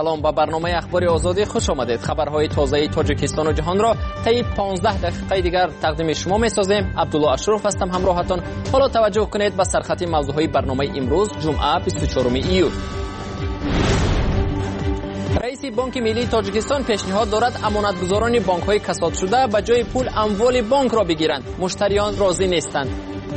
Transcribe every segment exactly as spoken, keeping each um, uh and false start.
سلام، به برنامه اخبار آزادی خوش آمدید. خبرهای تازه تاجیکستان و جهان را طی پانزده دقیقه دیگر تقدیم شما می‌سازیم. عبدالله اشرف هستم همراهتان. حالا توجه کنید به سرخط موضوعهای برنامه امروز جمعه بیست و چهارم ایول. رئیس بانک ملی تاجیکستان پیشنهاد دارد امانتگزاران بانک‌های کساد شده به جای پول اموال بانک را بگیرند. مشتریان راضی نیستند.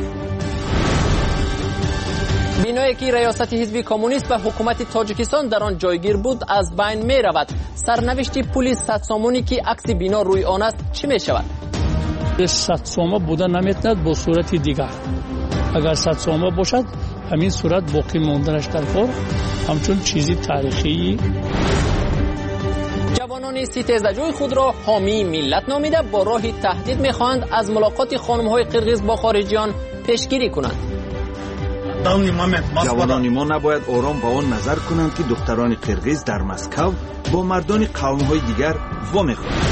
بینایی که ریاست حزب کمونیست و حکومت تاجیکستان در آن جایگیر بود از بین می رود. سرنوشت پول صد سامانی که عکس بینا روی آن است چی می شود؟ صد سامه بوده نمیتواند با صورت دیگر. اگر صد سامه باشد همین صورت باقی ماندنش در کار همچون چیزی تاریخی. جوانان ستیزجوی خود را حامی ملت نامیده با راه تهدید می‌خواهند از ملاقات خانم‌های قرقیز با خارجیان پیشگیری کنند. جوانان ما نباید آرام با آن نظر کنند که دختران قرقیز در مسکو با مردان قوم‌های دیگر وامی خواهند.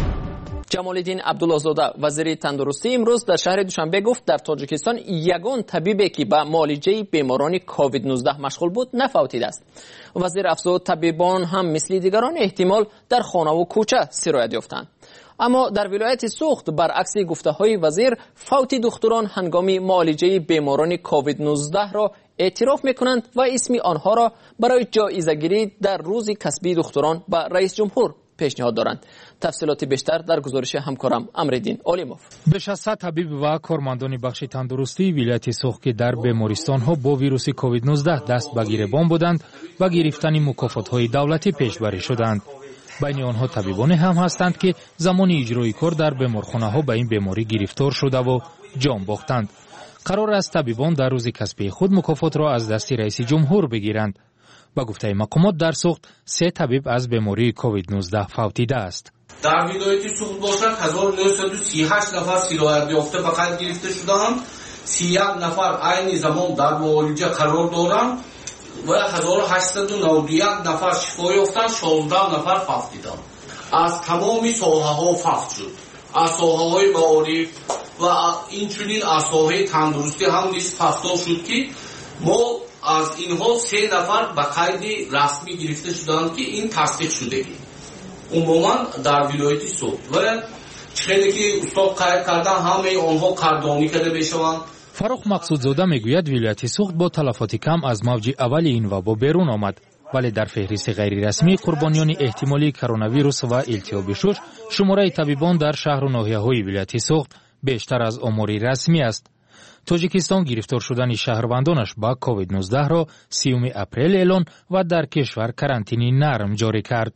جمال الدین عبدالله‌زاده وزیر تندرستی امروز در شهر دوشنبه گفت در تاجیکستان یگان طبیبی که به معالجه بیماران کووید نوزده مشغول بود نفوتیده است. وزیر افزود طبیبان هم مثل دیگران احتمال در خانه و کوچه سرایت یافتند. اما در ولایت سوخت برعکس گفته‌های وزیر فوت دختران هنگام معالجه بیماران کووید نوزده را اعتراف می‌کنند و اسم آنها را برای جایزه‌گیری در روز کسبی دختران به رئیس جمهور پیشنهاد دارند. تفصیلات بیشتر در گزارش همکارم امردین علیموف. بیش از صد طبیب و کارمندان بخش تندرستی ولایت سوخت که در بیمارستان‌ها با ویروس کووید نوزده دست به گریبان بودند و گرفتن مکافات‌های دولتی پیشبری شدند. بین آنها طبیبانی هم هستند که زمان اجرای کار در بیمارخانه‌ها به این بیماری گرفتار شده و جان باختند. قرار است طبیبان در روز کسبی خود مکافات را از دست رئیس جمهور بگیرند. با گفته مقامات در سوخت سه طبیب از بیماری کووید نوزده فوتیده است. در ولایت سوخت باشد هزار و نهصد و سی و هشت نفر سیرایت یافته به قید گرفته شدند. سی و یک نفر عین زمان در معالجه قرار دارند و هزار و هشتصد و نود و یک نفر شفا یافتند. شانزده نفر فوتیدند. از تمام ساحه‌ها فوت شد. از ساحه‌های معارف و اینچنین از ساحه تندرستی هم نیز فوت شد که ما از اینها سه نفر به قید رسمی گرفته شدند که این تصدیق شدگی عموما در ولایت سوخت و خیلی که استاد قید کردن همه آنها قدردانی کرده بشوند. فاروق مقصودزاده میگوید ولایت سوخت با تلفات کم از موج اول این وبا بیرون آمد، ولی در فهرست غیر رسمی قربانیان احتمالی کرونا ویروس و التهاب شش شماره طبیبان در شهر و ناحیه‌های ولایت سوخت بیشتر از آمار رسمی است. تاجیکستان گرفتار شدن شهروندانش با کووید نوزده را سیوم اپریل اعلان و در کشور کرانتینی نرم جاری کرد.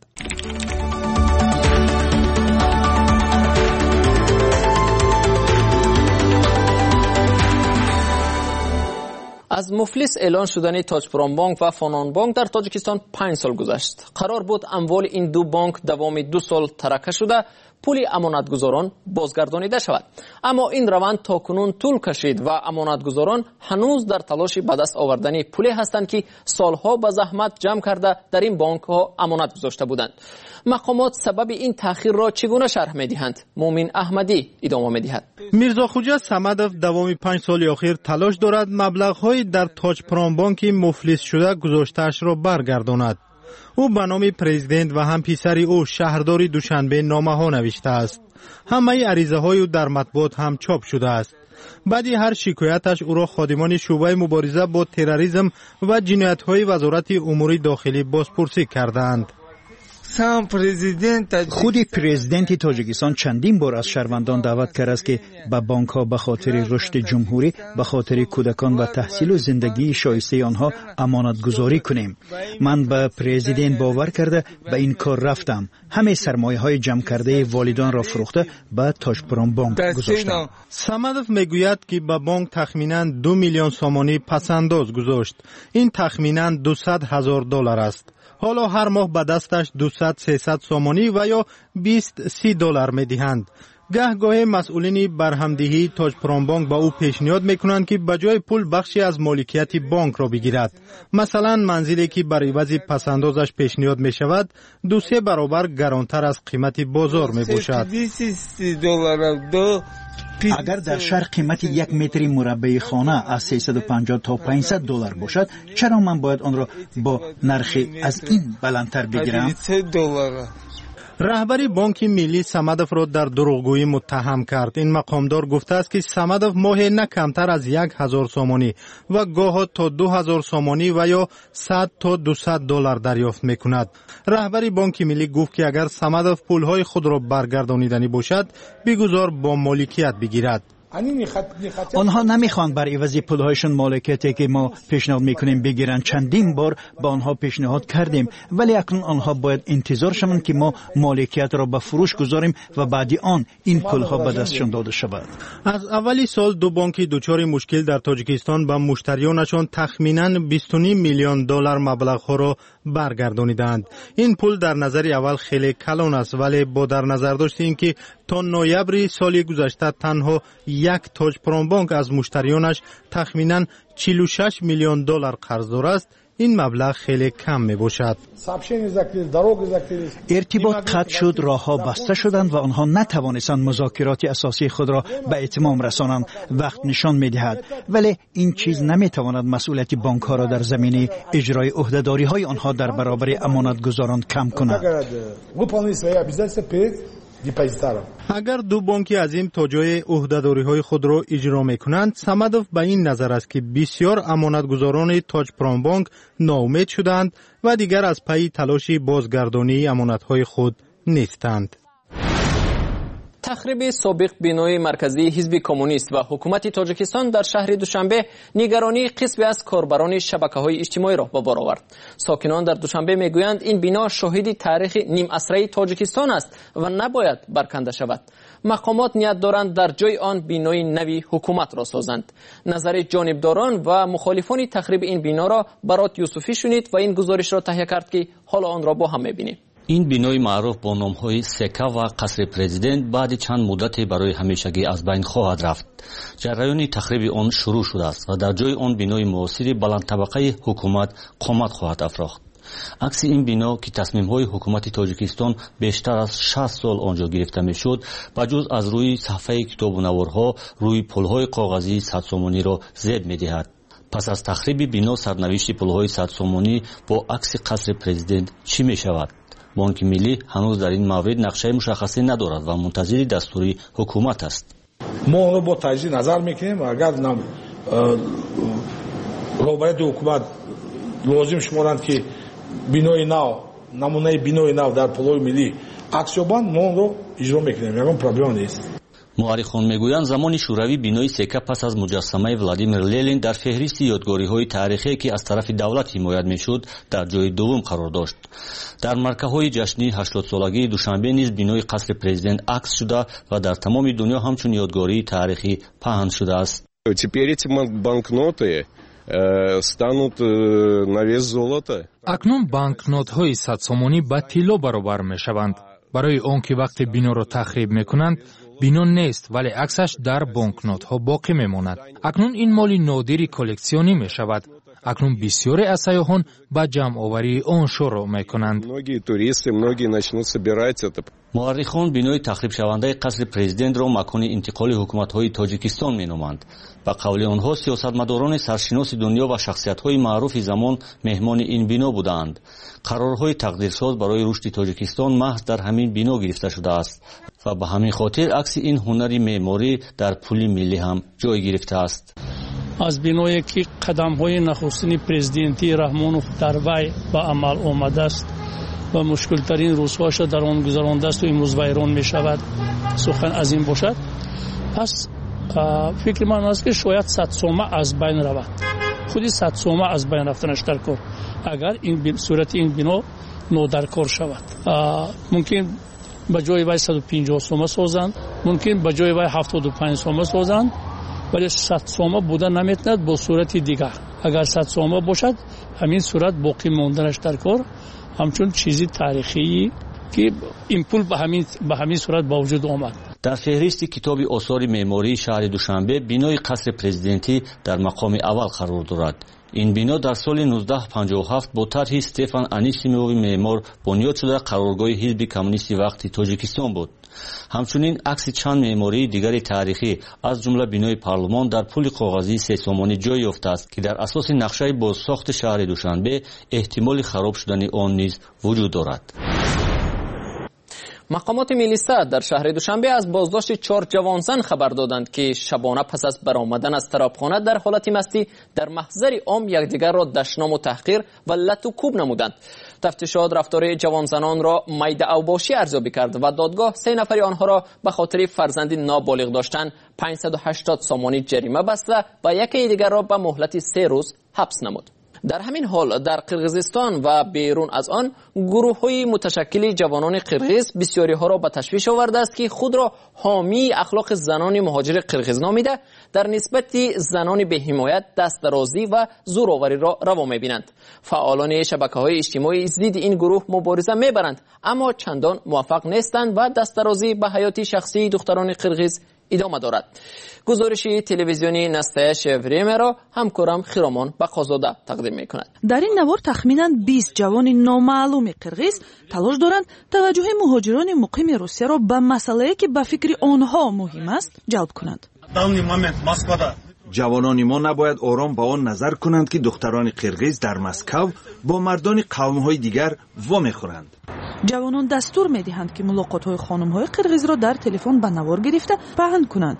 از مفلس اعلان شدن تاجپرام بانک و فانان بانک در تاجیکستان پنج سال گذشت. قرار بود اموال این دو بانک دوام دو سال ترکه شده پول امانتگزاران بازگردانیده شود. اما این روند تاکنون طول کشید و امانتگزاران هنوز در تلاش به دست آوردن پولی هستند که سالها به زحمت جمع کرده در این بانک ها امانت گذاشته بودند. مقامات سبب این تأخیر را چگونه شرح می‌دهند؟ مومن احمدی ادامه می‌دهد. میرزا خوجا صمدوف دوام پنج سال اخیر تلاش دارد مبلغ‌های در تاجپرام بانک مفلس شده گذاشته‌اش را برگرداند. او به نام پرزیدنت و هم پسر او شهردار دوشنبه نامه ها نوشته است. همه عریضه های او در مطبوعات هم چاپ شده است. بعدی هر شکایتش او را خادمان شعبه مبارزه با تروریسم و جنایت های وزارت امور داخلی بازپرسی کردند. خود پرزیدنت تاجیکستان چندین بار از شهروندان دعوت کرده است که به بانک ها به خاطر رشد جمهوری، به خاطر کودکان و تحصیل و زندگی شایسته آنها امانت گذاری کنیم. من به پرزیدنت باور کرده به این کار رفتم. همه سرمایه های جمع کرده والدان را فروخته به تاجپرام بانک گذاشتم. صمدوف میگوید که به بانک تخمینا دو میلیون سامانی پسنداز گذاشت. این تخمینا دویست هزار دلار است. حالا هر ماه به دستش دویست سیصد سامانی و یا بیست سی دلار می دهند. گهگاه مسئولین برهمدهی تاج پرامبانک با او پیشنهاد میکنند که بجای پول بخشی از مالکیت بانک را بگیرد. مثلا منزلی که بر عوض پسندازش پیشنهاد می شود دو سه برابر گرانتر از قیمت بازار می باشد. اگر در شهر قیمت یک متر مربع خانه از سیصد و پنجاه تا پانصد دلار باشد، چرا من باید آن را با نرخی از این بلندتر بگیرم؟ رهبری بانک ملی صمدوف را در دروغگویی متهم کرد. این مقامدار گفته است که صمدوف ماهی نه کمتر از یک هزار سامانی و گاه تا دو هزار سامانی و یا صد تا دویست دلار دریافت میکند. رهبری بانک ملی گفت که اگر صمدوف پولهای خود را برگردانیدنی باشد بگذار با مالکیت بگیرد. آنها نمیخوان بر عوض پولهایشون مالکیتی که ما پیشنهاد میکنیم بگیرن. چندین بار با آنها پیشنهاد کردیم، ولی اکنون آنها باید انتظار شوند که ما مالکیت را به فروش گذاریم و بعدی آن این پولها به دستشون داده شود. از اولی سال دو بانک دچار مشکل در تاجیکستان به مشتریانشان تخمیناً بیست و نیم میلیون دلار مبلغ را برگردانیدند. این پول در نظر اول خیلی کلان است، ولی با در نظر داشت اینکه تا نوامبر سال گذشته تنها یک تاج پرامبانک از مشتریانش تخمیناً چهل و شش میلیون دلار قرضدار است، این مبلغ خیلی کم می باشد. ارتباط قطع شد، راهها بسته شدند و آنها نتوانستند مذاکرات اساسی خود را به اتمام رسانند. وقت نشان می دهد، ولی این چیز نمی تواند مسئولیت بانک ها را در زمینه اجرای عهده‌داری های آنها در برابر امانتگزاران کم کند. اگر دو بانک عظیم تا جای عهده‌داری های خود را اجرا میکنند، صمدوف به این نظر است که بسیار امانتگزاران تاج پرامبانک ناامید شدند و دیگر از پی تلاش بازگردانی امانت های خود نیستند. تخریب سابق بینای مرکزی حزب کمونیست و حکومت تاجیکستان در شهر دوشنبه نگرانی قسمی از کاربران شبکه‌های اجتماعی را به بار آورد. ساکنان در دوشنبه میگویند این بنا شاهد تاریخ نیم عصره تاجیکستان است و نباید برکنده شود. مقامات نیت دارند در جای آن بینای نوی حکومت را سازند. نظر جانبداران و مخالفان تخریب این بنا را برات یوسفی شنید و این گزارش را تهیه کرد که حالا آن را با هم می‌بینیم. این بینای معروف با نام‌های سکه و قصر پرزیدنت بعد چند مدت برای همیشگی از بین خواهد رفت. جریان تخریب آن شروع شده است و در جای آن بینای معاصر بلند طبقه حکومت قامت خواهد افراخت. عکس این بنا که تصمیم‌های حکومت تاجیکستان بیشتر از شصت سال آنجا گرفته می‌شد، بجز از روی صفحه کتاب‌ونوارها روی پل‌های کاغذی صد سومانی را زیب می‌دهد. پس از تخریب بنا سرنوشت پل‌های صد سومانی با عکس قصر پرزیدنت چی می‌شود؟ بانک ملی هنوز در این مورد نقشه مشخصی ندارد و منتظر دستوری حکومت است. ما اون رو با تجزیه نظر میکنیم و اگر نم روبرت حکومت لازم شمارند که بینای نو نمونه بینای نو در پلوی ملی عکس یابند، ما اون رو اجرا میکنیم، یکم پرابلم نیست. مورخان میگویند زمان شوروی بینای سکه پس از مجسمه ولادیمیر لنین در فهرست یادگاری‌های تاریخی که از طرف دولت حمایت میشد در جای دوم قرار داشت. در مرکه‌های جشنی هشتاد سالگی دوشنبه نیز بینای قصر پرزیدنت عکس شده و در تمام دنیا همچون یادگاری تاریخی پهن شده است. Теперь эти банкноты станут на вес золота. اکنون بانکنوت‌های صد سومانی به طلا برابر می‌شوند. برای آن که وقت بنا را تخریب می‌کنند بنا نیست، ولی عکسش در بانکنوت ها باقی میماند. اکنون این مال نادری کلکسیونی می شود. اکنون بسیاری از سیاحان به جمع آوری آن شروع می کنند. مورخان بینای تخریب شونده قصر پرزیدنت را مکان انتقال حکومت های تاجیکستان می نامند. به قول آنها سیاستمداران سرشناس دنیا و شخصیت های معروف زمان مهمان این بنا بودند. قرارهای تقدیرساز برای رشد تاجیکستان محض در همین بنا گرفته شده است و به همین خاطر عکس این هنری معماری در پل ملی هم جای گرفته است. از بینایی که قدم های نخستین پرزیدنتی رحمانوف در وی به عمل آمده است و مشکل ترین روزهاش در آن گذرانده است و امروز ویران می شود، سخن از این باشد، پس فکر من است که شاید صد سومه از بین رود. خودی صد سومه از بین رفتنش در کار اگر این صورت این بنا نودرکار شود. ممکن به جای وی صد و پنجاه سومه سازند، ممکن به جای وی هفتاد و پنج سومه سازند، ولی صد سومه بوده نمیتند با صورت دیگر. اگر صد سومه باشد همین صورت باقی موندنش در کار همچون چیزی تاریخی که این پول به همین به همین صورت با وجود آمد. در فهرست کتاب آثار معماری شهر دوشنبه بینای قصر پرزیدنتی در مقام اول قرار دارد. این بنا در سال نوزده پنجاه و هفت با طرح استفان انیسیمووی معمار بنیاد شده قرارگاه حزب کمونیست وقتی تاجیکستان بود. همچنین عکس چند معماری دیگر تاریخی از جمله بینای پارلمان در پل کاغذی سه سامانی جای یافته است که در اساس نقشه بازساخت شهر دوشنبه احتمال خراب شدن آن نیز وجود دارد. مقامات ملی صحت در شهر دوشنبه از بازداشت چهار جوانزن خبر دادند که شبانه پس از برآمدن از ترابخانه در حالت مستی در محضر عام یکدیگر را دشنام و تحقیر و لط و کوب نمودند. تفتیشات رفتار جوانزنان را میده اوباشی ارزیابی کرد و دادگاه سه نفر آنها را به خاطر فرزندی نابالغ داشتن پانصد و هشتاد سامانی جریمه بسته و یکی دیگر را به مهلت سه روز حبس نمود. در همین حال در قرقیزستان و بیرون از آن گروه‌های متشکل جوانان قرقیز بسیاری ها را به تشویش آورده است که خود را حامی اخلاق زنان مهاجر قرقیز نامیده در نسبت زنان به حمایت دستدرازی و زورآوری را روا می‌بینند. فعالان شبکه‌های اجتماعی ضد این گروه مبارزه می‌برند اما چندان موفق نیستند و دستدرازی به حیات شخصی دختران قرقیز ادامه دارد. گزارش تلویزیونی نستایش وریم را همکارم خیرامان بقازاده تقدیم می‌کند. در این نوار تخمیناً بیست جوان نامعلوم قرقیز تلاش دارند توجه مهاجران مقیم روسیه را به مسئله‌ای که به فکر آنها مهم است جلب کنند. جوانان ما نباید آرام با آن نظر کنند که دختران قرقیز در مسکو با مردان قوم‌های دیگر وا می‌خورند. جوانان دستور می‌دهند که ملاقات‌های خانم‌های قرقیز را در تلفن به نوار گرفته پهن کنند.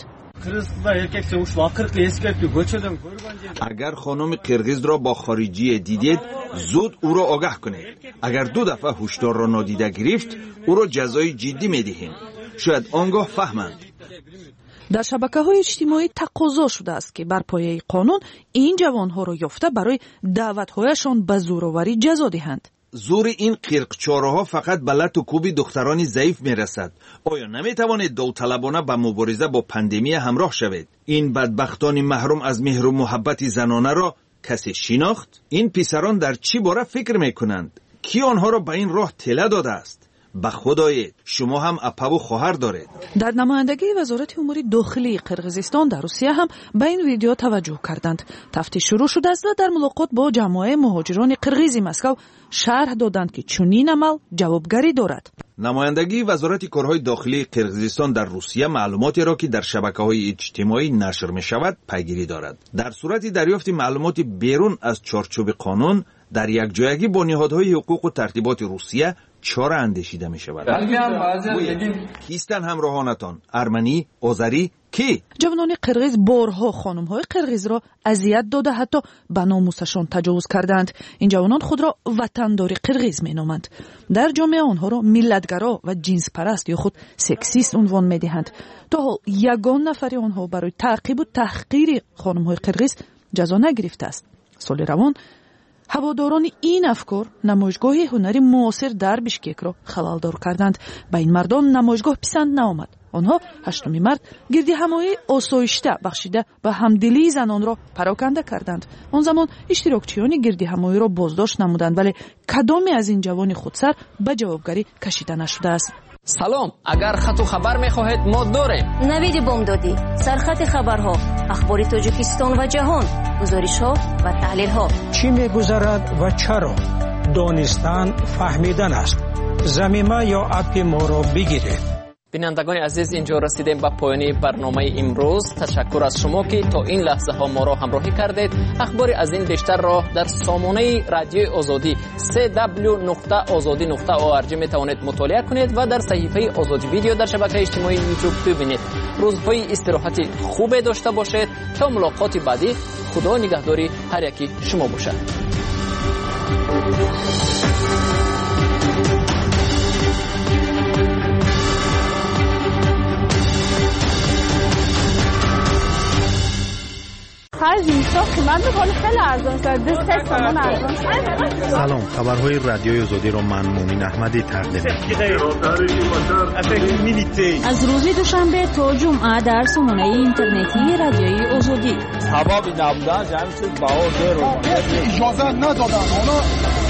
اگر خانم قرقیز را با خارجی دیدید زود او را آگاه کنید. اگر دو دفعه هشدار را نادیده گرفت او را جزای جدی می‌دهیم. شاید آنگاه فهمند. در شبکه‌های اجتماعی تقاضا شده است که بر پایه قانون این جوان‌ها را یافته برای دعوت‌هایشان به زورآوری جزا دهند. زور این قرقچاره‌ها فقط به لط و کوب دختران ضعیف میرسد. آیا نمیتوانید داوطلبانه به مبارزه با پاندمی همراه شوید؟ این بدبختان محروم از مهر و محبت زنانه را کسی شناخت؟ این پسران در چی باره فکر میکنند؟ کی آنها را به این راه تله داده است؟ به خدای شما هم اپا و خواهر دارید. در نمایندگی وزارت امور داخلی قرقیزستان در روسیه هم به این ویدیو توجه کردند. تفتیش شروع شده است و در ملاقات با جماعت مهاجران قرقیز مسکو شرح دادند که چنین عمل جوابگری دارد. نمایندگی وزارت کارهای داخلی قرقیزستان در روسیه معلوماتی را که در شبکه‌های اجتماعی نشر می‌شود پیگیری دارد. در صورت دریافت معلومات بیرون از چارچوب قانون در یک جایگی با نهادهای حقوق و ترتیبات روسیه چاره اندیشیده می شود. کیستن همراهانتان؟ ارمنی، آذری، کی؟ جوانان قرقیز بارها خانم‌های قرقیز را اذیت داده حتی به ناموسشان تجاوز کردند. این جوانان خود را وطندار قرقیز می‌نامند. در جامعه آنها را ملتگرا و جنس پرست یا خود سکسیست عنوان می‌دهند. تا حال یگان نفر آنها برای تعقیب و تحقیر خانم‌های قرقیز جزا نگرفته است. سال روان هواداران این افکار نمایشگاه هنری معاصر در بیشکک را خلالدار کردند. به این مردان نمایشگاه پسند نآمد. آنها هشتم مرد گردی همایی آسایشته بخشیده و همدلی زنان را پراکنده کردند. آن زمان اشتراکچیان گردی همایی را بازداشت نمودند ولی کدامی از این جوان خودسر به جوابگری کشیده نشده است. سلام، اگر خط و خبر میخواهید ما داریم. نوید بامدادی، سرخط خبرها، اخبار تاجیکستان و جهان، گزارش‌ها و تحلیل‌ها. چی می‌گذرد و چرا؟ دانستن فهمیدن است. زمینه یا اپ ما را بگیرید. بینندگان عزیز، اینجا رسیدیم به پایان برنامه امروز. تشکر از شما که تا این لحظه ها ما را همراهی کردید. اخبار از این بیشتر را در سامانه رادیوی آزادی سه دبلیو نقطه آزادی نقطه او ار جی می توانید مطالعه کنید و در صفحه آزادی ویدیو در شبکه اجتماعی یوتیوب ببینید. روزهای استراحت خوب داشته باشید تا ملاقات بعدی. خدا نگهداری هر یکی شما باشد. سلام، خبرهای رادیوی آزادی را من مومن احمدی تقدیم از روز دوشنبه تا جمعه در سامانه اینترنتی رادیوی آزادی. هوا بی نبودن جمع شد با اجازه ندادن.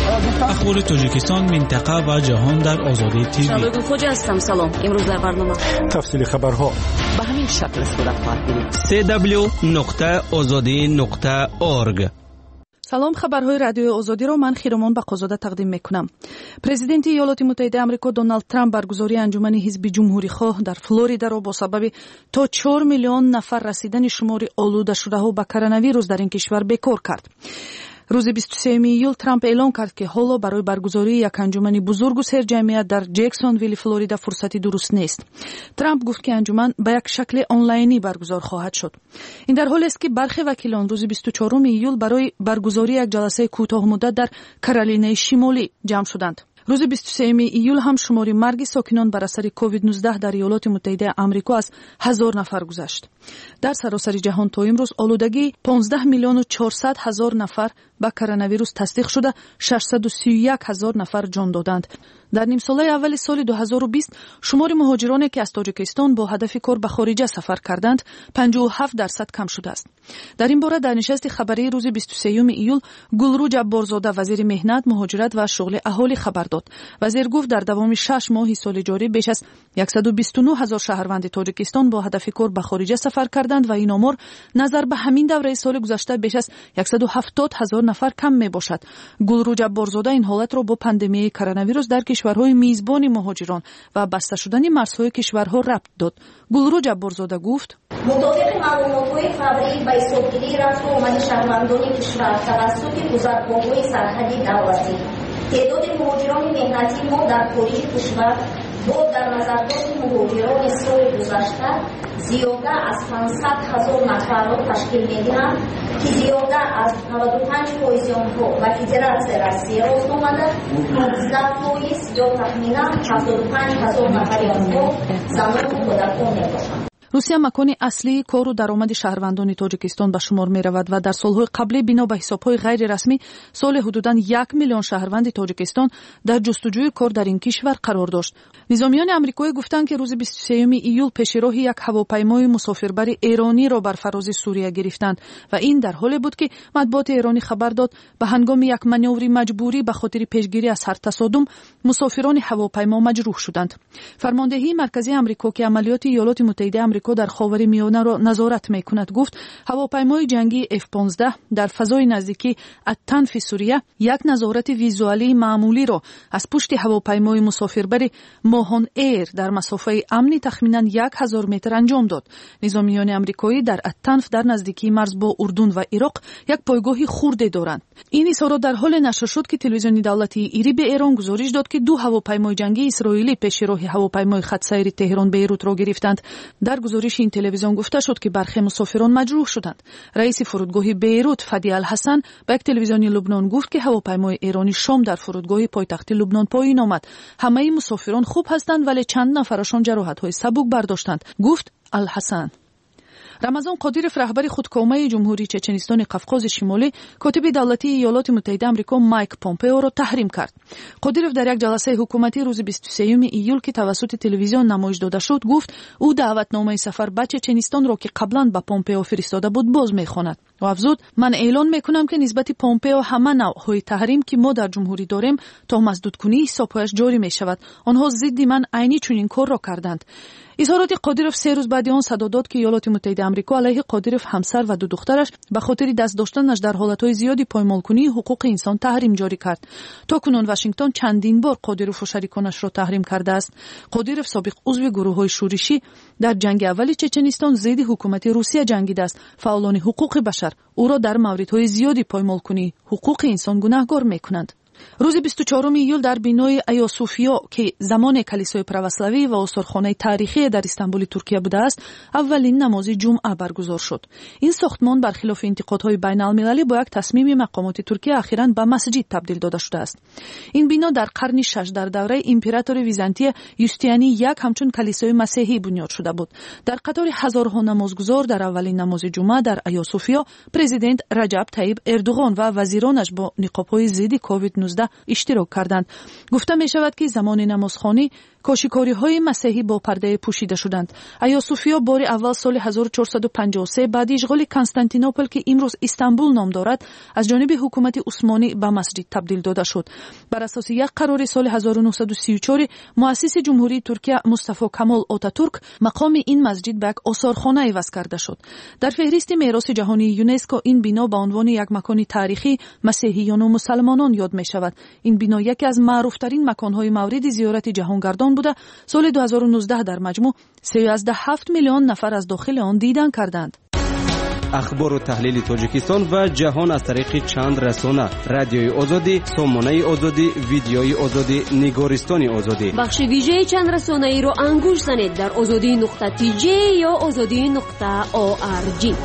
اخبار تاجیکستان، منطقه و جهان در آزادی تیوی. شبگون خوجا هستم. سلام. امروز در برنامه تفصیل خبرها به همین شکل صورت خواهد گرفت. سی دبلیو نقطه آزادی نقطه اورگ. سلام، خبرهای رادیوی آزادی رو من خیرمان بقازاده تقدیم میکنم. پرزیدنت ایالات متحده آمریکا دونالد ترامپ برگزاری انجمن حزب جمهوری خواه در فلوریدا رو با سبب تا چهار میلیون نفر رسیدن شمار آلوده شده ها به کرونا ویروس در این کشور بکار کرد. روز بیست و سوم ایول ترامپ اعلام کرد که حالا برای برگزاری یک انجمن بزرگ و سرجمعیت در جکسونویل فلوریدا فرصتی درست نیست. ترامپ گفت که انجمن به یک شکل آنلاینی برگزار خواهد شد. این در حالی است که برخی وکیلان روز بیست و چهارم ایول برای برگزاری یک جلسه کوتاه مدت در کارولینای شمالی جمع شدند. روز بیست و سوم ایول هم شمار مرگ ساکنان بر اثر کووید نوزده در ایالات متحده آمریکا از هزار نفر گذشت. در سراسر جهان تا امروز آلودگی پانزده میلیون و چهارصد هزار نفر با کرونا ویروس تصدیق شده، ششصد و سی و یک هزار نفر جان دادند. در نیم ساله اول سال دو هزار و بیست شمار مهاجرانی که از تاجیکستان با هدف کار به خارج سفر کردند پنجاه و هفت درصد کم شده است. در این باره در نشست خبری روز بیست و سوم ایول گلرو جبارزاده وزیر مهنت، مهاجرت و شغل اهالی خبر داد. وزیر گفت در دوام شش ماه سال جاری بیش از صد و بیست و نه هزار شهروند تاجیکستان با هدف کار به خارج سفر کردند و این آمار نظر به همین دوره سال گذشته بیش از صد و هفتاد هزار نفر کم می باشد. گلرو جبارزاده این حالت را با پاندمی کرونا ویروس در کشورهای میزبان مهاجران و بسته شدن مرزهای کشورها ربط داد. گلرو جبارزاده گفت: مطابق معلومات‌های خبری به حسابگیری رفت و آمد شهروندان کشور توسط گذرگاه‌های سرحدی دولتی، تعداد مهاجران مهنتی ما در خارج کشور با در نظر داشت مهاجران سال گذشته زیاده از پانصد هزار نفر را تشکیل می‌دهند که زیاده از نود و پنج درصد آنها و فدراسیون روسیه را آمده، نوزده درصد یا تخمینا هفتاد و پنج هزار نفر آنها زنان و کودکان میباشند. روسیه مکان اصلی کار و درآمد شهروندان تاجیکستان به شمار می رود و در سالهای قبلی بنا به حسابهای غیر رسمی سال حدوداً یک میلیون شهروند تاجیکستان در جستجوی کار در این کشور قرار داشت. نظامیان آمریکایی گفتند که روز بیست و سوم ایول پیشراه یک هواپیمای مسافربر ایرانی را بر فراز سوریه گرفتند و این در حالی بود که مطبوعات ایرانی خبر داد به هنگام یک مانور مجبوری به خاطر پیشگیری از هر تصادم مسافران هواپیما مجروح شدند. فرماندهی مرکزی آمریکا که عملیات ایالات متحده آمریکا در خاورمیانه را نظارت میکند گفت هواپیمای جنگی اف پانزده در فضای نزدیکی التنف سوریه یک نظارت ویزوالی معمولی را از پشت هواپیمای مسافربر ماهان ایر در مسافه امنی تخمینا یک هزار متر انجام داد. نظامیان آمریکایی در التنف در نزدیکی مرز با اردن و عراق یک پایگاه خرد دارند. این اظهارات در حال نشر شد که تلویزیون دولتی ایری به ایران گزارش داد که دو هواپیمای جنگی اسرائیلی پیشراه هواپیمای خط سیر تهران بیروت را گرفتند. در گزارش این تلویزیون گفته شد که برخی مسافران مجروح شدند. رئیس فرودگاه بیروت فدی الحسن به یک تلویزیون لبنان گفت که هواپیمای ایرانی شام در فرودگاه پایتخت لبنان پایین آمد. همه مسافران خوب هستند ولی چند نفرشان جراحت‌های سبک برداشتند، گفت الحسن. رمضان قادیروف رهبر خودکامه جمهوری چچنستان قفقاز شمالی کاتب دولتی ایالات متحده آمریکا مایک پومپئو را تحریم کرد. قادیروف در یک جلسه حکومتی روز بیست و سوم ایول که توسط تلویزیون نمایش داده شد گفت او دعوتنامه سفر به چچنستان را که قبلا به پومپئو فرستاده بود باز می‌خواند و افزود: من اعلان می‌کنم که نسبت پومپئو همه نوع‌های تحریم که ما در جمهوری داریم تا مسدودکنی حساب‌هایش جاری می‌شود. آنها ضد من عینی چنین کار را کردند. اظهارات قادیروف سه روز بعد آن صدا داد که ایالات متحده آمریکا علیه قادیروف همسر و دو دخترش به خاطر دست داشتنش در حالتهای زیادی پایمالکنی حقوق انسان تحریم جاری کرد. تاکنون واشنگتن چندین بار قادیروف و شریکانش را تحریم کرده است. قادیروف سابق عضو گروه‌های شورشی در جنگ اول چچنستان ضد حکومت روسیه جنگیده است. فعالان حقوق بشر او را در موردهای زیادی پایمالکنی حقوق انسان گناهکار می‌کنند. روز بیست و چهارم ایول در بینای آیا صوفیا که زمان کلیسای پروسلاوی و آثارخانه تاریخی در استانبول ترکیه بوده است اولین نماز جمعه برگزار شد. این ساختمان برخلاف انتقادهای بین المللی با یک تصمیم مقامات ترکیه اخیراً به مسجد تبدیل داده شده است. این بنا در قرن ششم در دوره امپراتور ویزانتی یوستیانی یک همچون کلیسای مسیحی بنیاد شده بود. در قطار هزارها نمازگزار در اولین نماز جمعه در آیا صوفیا پرزیدنت رجب طیب اردوغان و وزیرانش با نقاب‌های ضد کووید نوزده اشتراک کردند. گفته می شود که زمان نمازخوانی کاشیکاری‌های مسیحی با پرده پوشیده شدند. آیا صوفیا بار اول سال هزار و چهارصد و پنجاه و سه بعد اشغال کنستانتینوپل که امروز استانبول نام دارد از جانب حکومت عثمانی به مسجد تبدیل داده شد. بر اساس یک قرار سال هزار و نهصد و سی و چهار مؤسس جمهوری ترکیه مصطفی کمال آتاتورک مقام این مسجد به یک آثارخانه عوض کرده شد. در فهرست میراث جهانی یونسکو این بنا به عنوان یک مکان تاریخی مسیحیان و مسلمانان یاد می شود. این بنا یکی از معروفترین مکان‌های مورد زیارت جهانگردان بوده. سال دو هزار و نوزده در مجموع سیزده و هفت میلیون نفر از داخل آن دیدن کردند. اخبار و تحلیل تاجیکستان و جهان از طریق چند رسانه: رادیوی آزادی، سامانه آزادی، ویدیوی آزادی، نگارستان آزادی. بخش ویژه چند رسانه ای رو انگوش زنید در آزادی نقطه تی جی یا آزادی نقطه او آر جی.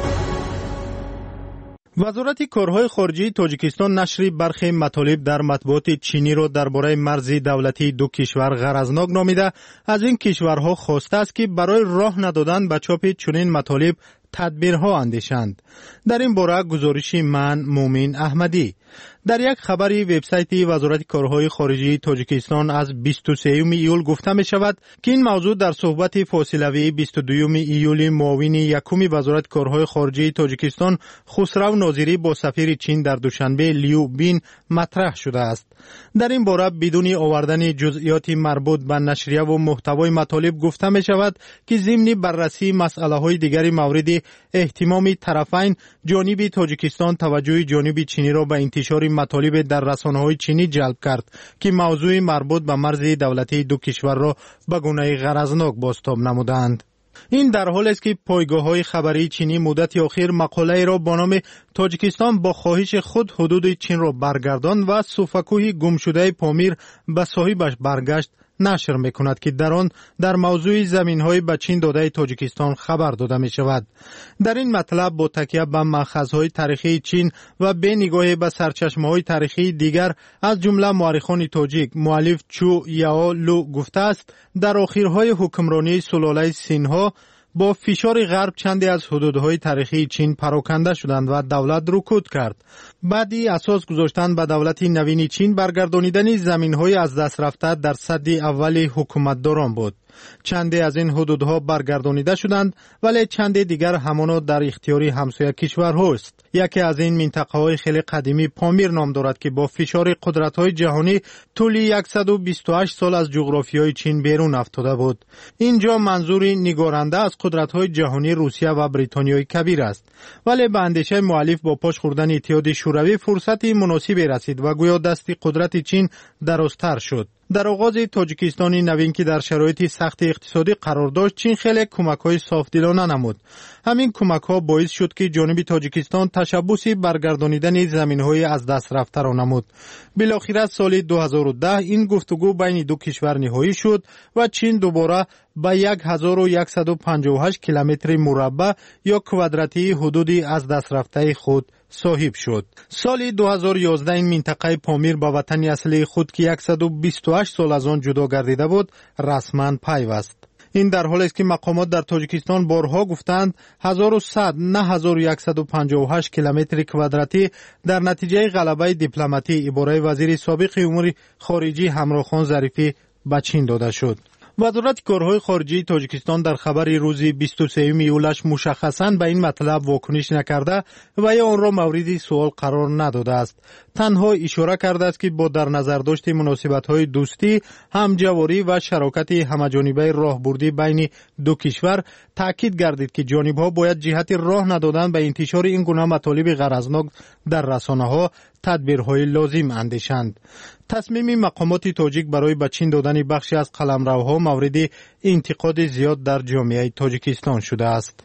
وزارت کارهای خارجه تاجیکستان نشر برخی مطالب در مطبوعات چینی را درباره مرز دولتی دو کشور غرضناک نامیده. از این کشورها خواسته است که برای راه ندادن به چاپ چنین مطالب تدبیرها اندیشند. در این باره گزارشی من مومن احمدی. در یک خبری وبسایت وزارت کارهای خارجه تاجیکستان از بیست و سوم ایول گفته می شود که این موضوع در صحبت فاصله‌ای بیست و دوم ایول معاون یکم وزارت کارهای خارجه تاجیکستان خسرو ناظری با سفیر چین در دوشنبه لیو بین مطرح شده است. در این باره بدون آوردن جزئیات مربوط به نشریه و محتوای مطالب گفته می شود که ضمن بررسی مسائل دیگر مورد اهتمام طرفین، جانب تاجیکستان توجه جانب چینی را به انتشار مطالب در رسانه‌های چینی جلب کرد که موضوع مربوط به مرز دولتی دو کشور را به گونه غرضناک بازتاب نمودند. این در حالی است که پایگاه‌های خبری چینی مدت اخیر مقاله را با نام تاجیکستان با خواهش خود حدود چین را برگرداند و سوفکوی گم شده پامیر به صاحبش برگشت نشر میکند که در آن در موضوع زمین‌های به چین داده تاجیکستان خبر داده می شود. در این مطلب با تکیه به مأخذهای تاریخی چین و به نگاه به سرچشمه‌های تاریخی دیگر از جمله مورخان تاجیک، مؤلف چو یاو لو گفته است در آخرهای حکمرانی سلاله سینها با فشار غرب چندی از حدودهای تاریخی چین پراکنده شدند و دولت رکود کرد. بعدی اساس گذاشتن به دولت نوین چین برگردانیدن زمین‌های از دست رفته در سد اول حکومتداران بود. چندی از این حدودها برگردانیده شدند ولی چندی دیگر همانا در اختیار همسایه کشورها است. یکی از این منطقه‌های خیلی قدیمی پامیر نام دارد که با فشار قدرت‌های جهانی طول صد و بیست و هشت سال از جغرافیای چین بیرون افتاده بود. اینجا منظور نگارنده از قدرت‌های جهانی روسیه و بریتانیای کبیر است. ولی به اندیشه مؤلف با پاش خوردن اتحاد شوروی فرصتی مناسبی رسید و گویا دست قدرت چین درازتر شد. در آغاز تاجیکستان نوین که در شرایط سخت اقتصادی قرار داشت، چین خیلی کمک‌های صافدلانه نمود. همین کمک‌ها باعث شد که جانب تاجیکستان تشبثی برگردانیدن زمین‌های از دست رفته را نمود. بالاخره سال دو هزار و ده این گفتگو بین دو کشور نهایی شد و چین دوباره به هزار و صد و پنجاه و هشت کیلومتر مربع یا کوادراتی حدودی از دست رفته خود صاحب شد. سال دو هزار و یازده این منطقه پامیر به وطن اصلی خود که صد و بیست و هشت سال از آن جدا گردیده بود رسما پیوست. این در حالی است که مقامات در تاجیکستان بارها گفتند هزار و صد نه هزار و صد و پنجاه و هشت کیلومتر کوادراتی در نتیجه غلبه دیپلماتی عباره وزیر سابق امور خارجه همراهخان ظریفی به چین داده شد. وزارت کارهای خارجه تاجیکستان در خبر روز بیست و سوم ایولش مشخصاً به این مطلب واکنش نکرده و یا آن را مورد سوال قرار نداده است. تنها اشاره کرده است که با در نظر داشت مناسبت‌های دوستی، همجواری و شراکت همه‌جانبه راهبردی بین دو کشور تاکید گردید که جانب‌ها باید جهت راه ندادن به انتشار این گونه مطالب غرضناک در رسانه‌ها تدبیرهای لازم اندیشند. تصمیم مقامات تاجیک برای به چین دادن بخشی از قلمروها مورد انتقاد زیاد در جامعه تاجیکستان شده است.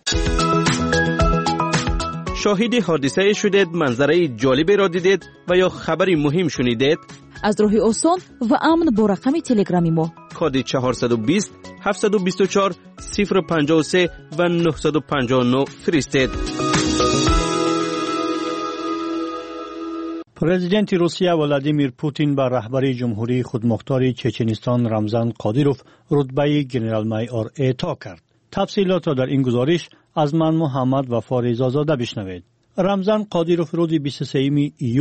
شاهد حادثه شدید، منظره جالبی را دیدید و یا خبری مهم شنیدید؟ از راه آسان و امن با رقم تلگرامی ما کد چهارصد و بیست هفتصد و بیست و چهار صفر پنجاه و سه و نهصد و پنجاه و نه فرستید. پرزیدنت روسیه ولادیمیر پوتین به رهبری جمهوری خودمختار چچنستان رمزان قادیروف رتبه ژنرال مایور اعطا کرد. تفصیلات را در این گزارش از من محمد وفا رضازاده بشنوید. رمزان قادیروف روز بیست و سوم ایول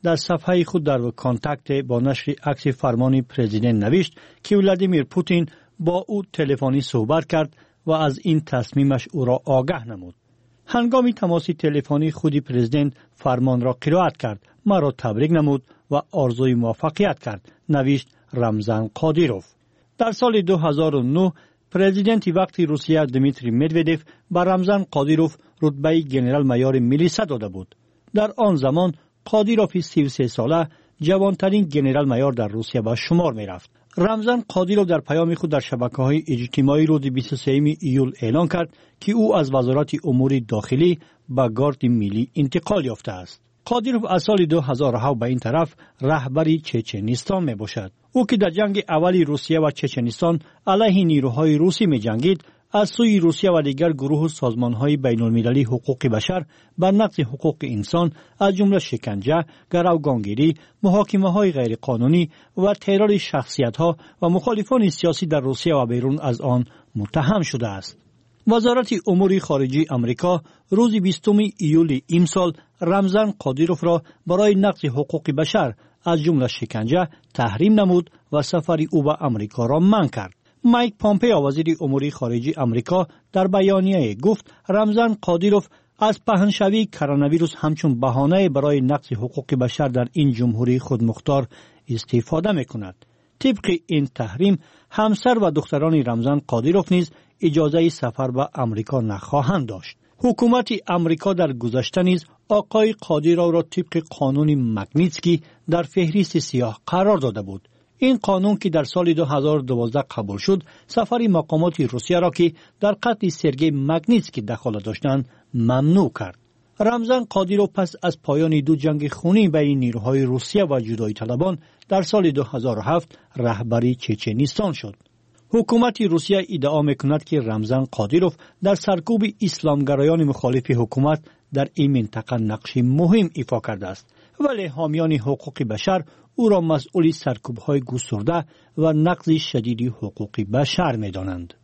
در صفحه خود در کانتکت با نشر عکس فرمان پرزیدنت نوشت که ولادیمیر پوتین با او تلفنی صحبت کرد و از این تصمیمش او را آگاه نمود. هنگام تماس تلفنی خودی پرزیدنت فرمان را قرائت کرد، مرا تبریک نمود و آرزوی موفقیت کرد، نوشت رمزان قادیروف. در سال دو هزار و نه پرزیدنت وقتی روسیه دمیتری مدودف به رمزان قادیروف رتبه ژنرال مایور میلیسا داده بود. در آن زمان قادیروف سی و سه ساله جوانترین ژنرال مایور در روسیه به شمار می رفت. رمزان قادیروف در پیام خود در شبکه‌های اجتماعی روز بیست و سوم ایول اعلان کرد که او از وزارت امور داخلی به گارد ملی انتقال یافته است. قادیروف از سال دو هزار و هفت به این طرف رهبری چچنستان می باشد. او که در جنگ اولی روسیه و چچنستان علیه نیروهای روسی می جنگید، از سوی روسیه و دیگر گروه و سازمان‌های بین‌المللی حقوق بشر بر نقض حقوق انسان از جمله شکنجه، گروگانگیری، محاکمه‌های غیرقانونی و ترور شخصیت‌ها و مخالفان سیاسی در روسیه و بیرون از آن متهم شده است. وزارت امور خارجه آمریکا روز بیستم ایول امسال رمزان قادیروف را برای نقض حقوق بشر از جمله شکنجه تحریم نمود و سفر او به آمریکا را منع کرد. مایک پامپئو وزیر امور خارجه آمریکا در بیانیه گفت رمزان قادیروف از پهنشوی کرونا ویروس همچون بهانه برای نقض حقوق بشر در این جمهوری خودمختار استفاده می‌کند. طبق این تحریم همسر و دختران رمزان قادیروف نیز اجازه سفر به آمریکا نخواهند داشت. حکومت آمریکا در گذشته نیز آقای قادیروف را طبق قانون مگنیتسکی در فهرست سیاه قرار داده بود. این قانون که در سال دو هزار و دوازده قبول شد، سفر مقامات روسیه را که در قتل سرگئی مگنیتسکی دخالت داشتند ممنوع کرد. رمزان قادیروف پس از پایان دو جنگ خونین بین نیروهای روسیه و جدایی طلبان در سال دو هزار و هفت رهبری چچنستان شد. حکومت روسیه ادعا می‌کند که رمزان قادیروف در سرکوب اسلامگرایان مخالف حکومت در این منطقه نقش مهم ایفا کرده است، ولی حامیان حقوق بشر او را مسئول سرکوب‌های گسترده و نقض شدید حقوق بشر می‌دانند.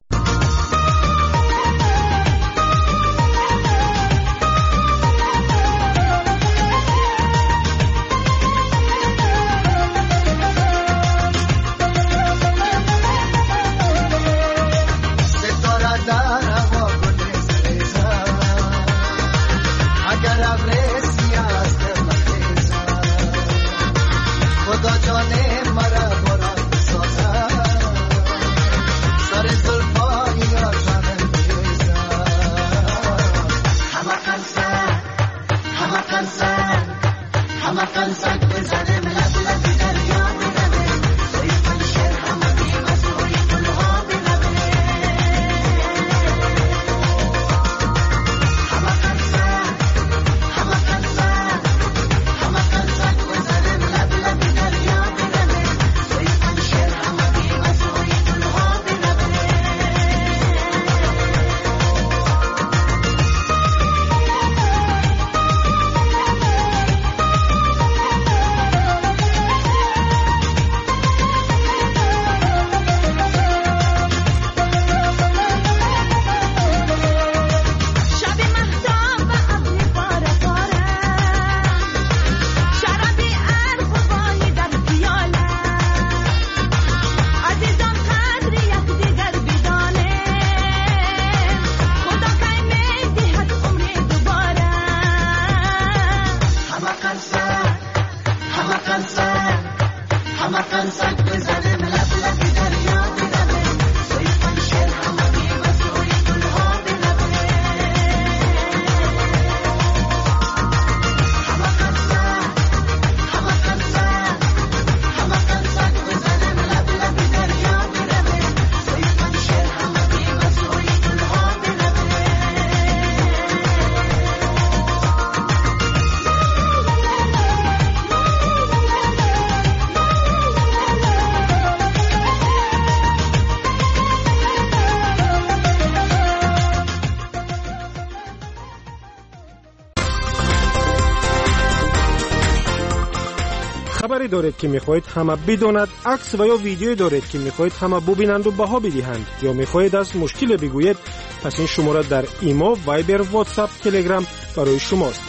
خبری دارید که میخواهید همه بداند، عکس و یا ویدیویی دارید که میخواهید همه ببینند و بها بدهند، یا میخواهید از مشکل بگویید، پس این شماره در ایما، وایبر، واتساپ، تلگرام برای شماست.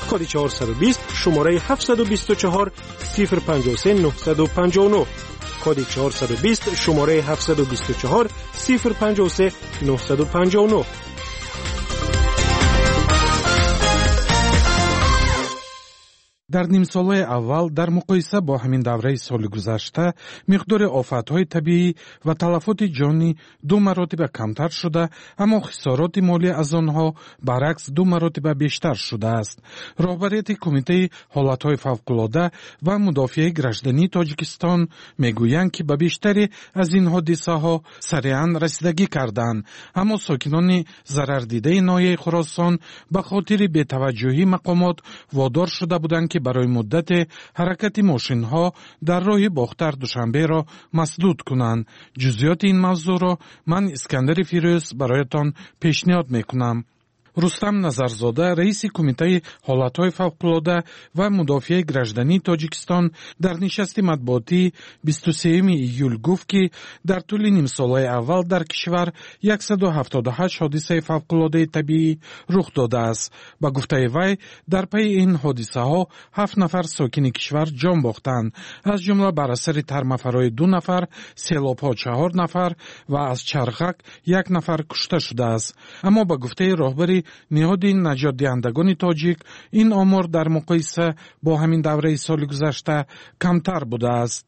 کد چهارصد و بیست شماره هفتصد و بیست و چهار صفر پنجاه و سه نهصد و پنجاه و نه. کد چهارصد و بیست شماره هفتصد و بیست و چهار صفر پنجاه و سه نهصد و پنجاه و نه. در نیم ساله اول در مقایسه با همین دوره سال گذشته مقدار آفت‌های طبیعی و تلفات جانی دو مراتب کمتر شده، اما خسارات مالی از آنها برعکس دو مراتب بیشتر شده است. رهبریت کمیته حالت‌های فوق‌العاده و مدافع گراجدانی تاجیکستان میگویند که به بیشتری از این حادثه‌ها سریعاً رسیدگی کردند، اما ساکنان ضرردیده ناحیه خراسان به خاطر بی‌توجهی مقامات وادار شده بودند که برای مدت حرکت ماشین‌ها در راه باختر دوشنبه را مسدود کنند. جزئیات این موضوع را من اسکندر فیروز برایتان پیشنهاد میکنم. رستم نظرزاده رئیس کمیته حالت‌های فوق‌العاده و مدافع گراجدانی تاجیکستان در نشست مطبوعاتی بیست و سوم ایول گفت که در طول نیم ساله اول در کشور صد و هفتاد و هشت حادثه فوق‌العاده طبیعی رخ داده است. با گفته وی در پی این حادثه ها هفت نفر ساکن کشور جان باختند، از جمله بر اثر ترمفرای دو نفر، سیلاب‌ها چهار نفر و از چرخک یک نفر کشته شده است. اما با گفته رهبر نهاد نجات دهندگان تاجیک این آمار در مقایسه با همین دوره سال گذشته کمتر بوده است.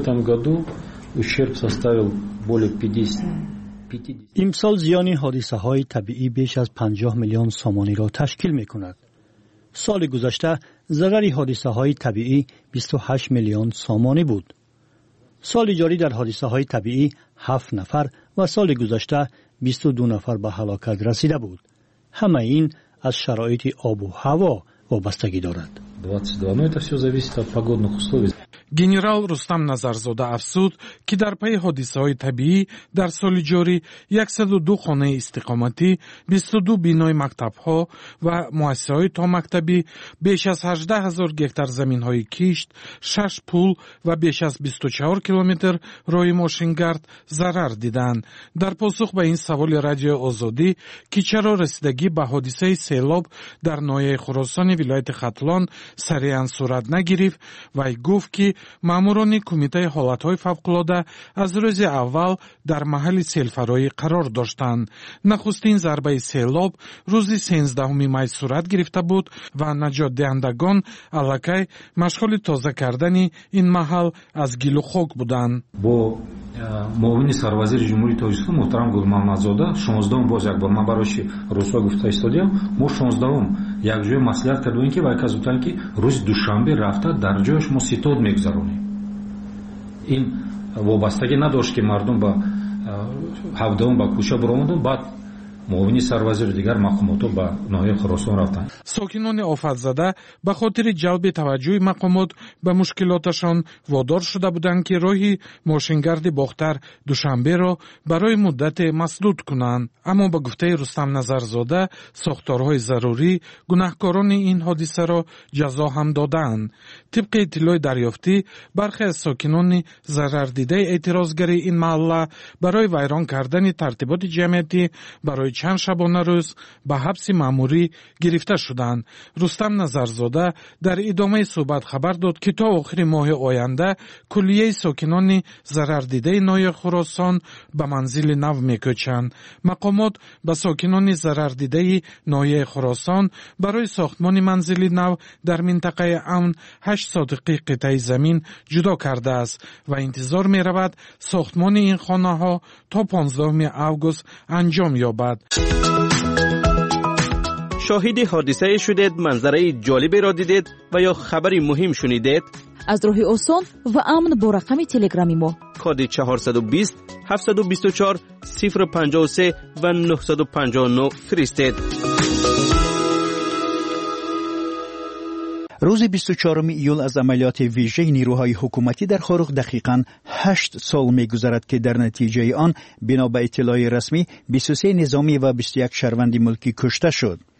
امسال زیان حادثه های طبیعی بیش از پنجاه میلیون سامانی را تشکیل می کند. سال گذشته ضرر حادثه های طبیعی بیست و هشت میلیون سامانی بود. سال جاری در حادثه های طبیعی هفت نفر و سال گذشته بیست و دو نفر به هلاکت رسیده بود. همه این از شرایط آب و هوا وابستگی دارد. گنرال رستم نظرزاده افزود که در پی حادثه‌های طبیعی در سال جاری صد و دو خانه استقامتی، بیست و دو بینای مکتب‌ها و مؤسسه‌های تا مکتبی، بیش از هجده هزار گکتار زمین‌های کشت، شش پل و بیش از بیست و چهار کیلومتر راه ماشینگرد ضرر دیدند. در پاسخ به این سوال رادیو آزادی که چرا رسیدگی به حادثه سیلاب در ناحیه خراسان ولایت ختلان سریعاً صورت نگرفت، وی گفت که ماموران کمیته حالت‌های فوق‌العاده از روز اول در محل سیلفرایی قرار داشتند. نخستین ضربه سیلاب روز سیزدهم می صورت گرفته بود و نجات دهندگان الکی مشغول تازه کردن این محل از گل و خاک بودند. با معاون سروزیر جمهوری تاجیکستان محترم گل محمدزاده شانزدهم باز یک بار من براش رسوا گفته ایستادیم. ما شانزدهم یک جای مصلحت کردیم که وای کازوتن که روز دوشنبه رفته در جایش ما ستاد میگذرونیم. این وابستگی نداشت که مردم با هفدهم با کوچه برآمدن. بعد معاون سروزیر دیگر مقامات به ناحیه خراسان رفتند. ساکنان آفت‌زده به خاطر جلب توجه مقامات به مشکلاتشان وادار شده بودند که راهی ماشینگرد باختر دوشنبه را برای مدت مسدود کنند. اما با گفته رستم نظرزاده ساختارهای ضروری گناهکاران این حادثه را جزا هم دادند. طبق اطلاع دریافتی برخی از ساکنان ضرردیده اعتراضگری این محله برای ویران کردن ترتیبات جمعیتی برای چند شبانه روز به حبس مأموری گرفته شدند. رستم نظرزاده در ادامه صحبت خبر داد که تا آخر ماه آینده کلیه ساکنان ضرردیده ناحیه خراسان به منزل نو میکوچند. مقامات به ساکنان ضرردیده ناحیه خراسان برای ساختمان منزل نو در منطقه امن هشت صادقی قطعه زمین جدا کرده است و انتظار می رود ساختمان این خانه ها تا پانزدهم آگوست انجام یابد. شاهد حادثه شدید، منظره جالبی را دیدید و یا خبری مهم شنیدید؟ از راه آسان و امن با رقم تلگرامی ما کد چهارصد و بیست هفتصد و بیست و چهار صفر پنجاه و سه و نهصد و پنجاه و نه فرستید. روز بیست و چهارم ایول از عملیات ویژه نیروهای حکومتی در خارق دقیقاً هشت سال می‌گذرد که در نتیجه آن بنا به اطلاع رسمی بیست و سه نظامی و بیست و یک شهروند ملکی کشته شد.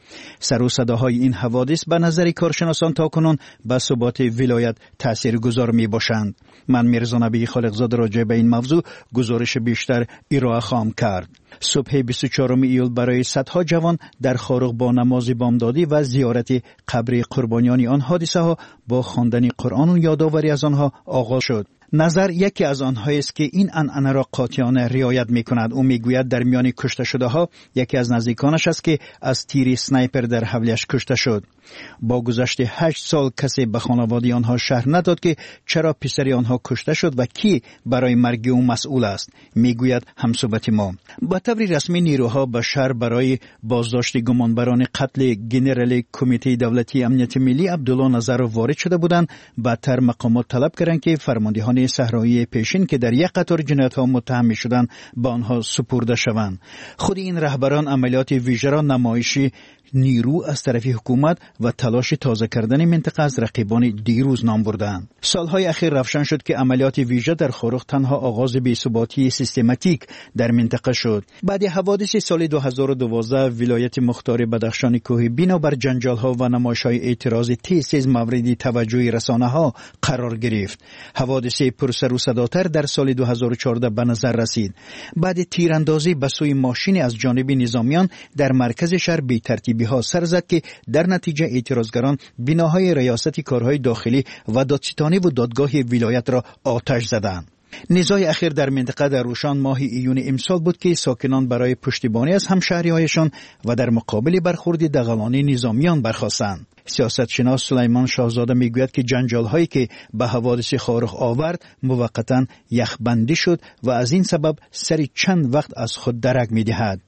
سر و صداهای این حوادث به نظر کارشناسان تاکنون به ثبات ولایت تاثیرگذار می باشند. من میرزا نبی خالقزاده راجع به این موضوع گزارش بیشتر ارائه خواهم کرد. صبح بیست و چهارم ایول برای صدها جوان در خارق با نماز بامدادی و زیارت قبر قربانیان آن حادثه ها با خواندن قرآن و یادآوری از آنها آغاز شد. نظر یکی از آنها است که این عنعنه را قاطعانه رعایت می کند. او می گوید در میان کشته شده ها یکی از نزدیکانش است که از تیر سنایپر در حولیش کشته شد. با گذشت هشت سال کسی به خانواده آنها شرح نداد که چرا پسر آنها کشته شد و کی برای مرگ او مسئول است. می گوید همصحبت ما. با طور رسمی نیروها به شهر برای بازداشت گمانبران قتل ژنرال کمیته دولتی امنیت ملی عبدالله نظرов وارد شده بودند. بعدتر مقامات طلب کردند که فرماندهان صحرایی پیشین که در یک قطار جنایت‌ها متهم می‌شدند به آنها سپرده شوند. خود این رهبران عملیات ویژه را نمایشی نیرو از طرف حکومت و تلاش تازه کردن منطقه از رقیبان دیروز نام بردند. سالهای اخیر روشن شد که عملیات ویژه در خارق تنها آغاز بی‌ثباتی سیستماتیک در منطقه شد. بعد حوادث سال دو هزار و دوازده ولایت مختار بدخشان کوهی بنابر جنجال‌ها و نمایش‌های اعتراض تیز مورد توجه رسانه‌ها قرار گرفت. حوادث پرسر و صداتر در سال دو هزار و چهارده به نظر رسید. بعد تیراندازی به سوی ماشین از جانب نظامیان در مرکز شهر بی ترتیبی ها سر زد که در نتیجه اعتراضگران بناهای ریاست کارهای داخلی و دادستانی و دادگاه ولایت را آتش زدند. نزاع اخیر در منطقه در روشان ماه ایون امسال بود که ساکنان برای پشتیبانی از همشهری‌هایشان و در مقابل برخورد دغلانی نظامیان برخاستند. سیاستشناس سلیمان شاهزاده میگوید که جنجال‌هایی که به حوادث خارق آورد موقتاً یخبندی شد و از این سبب سر چند وقت از خود درک می‌دهد.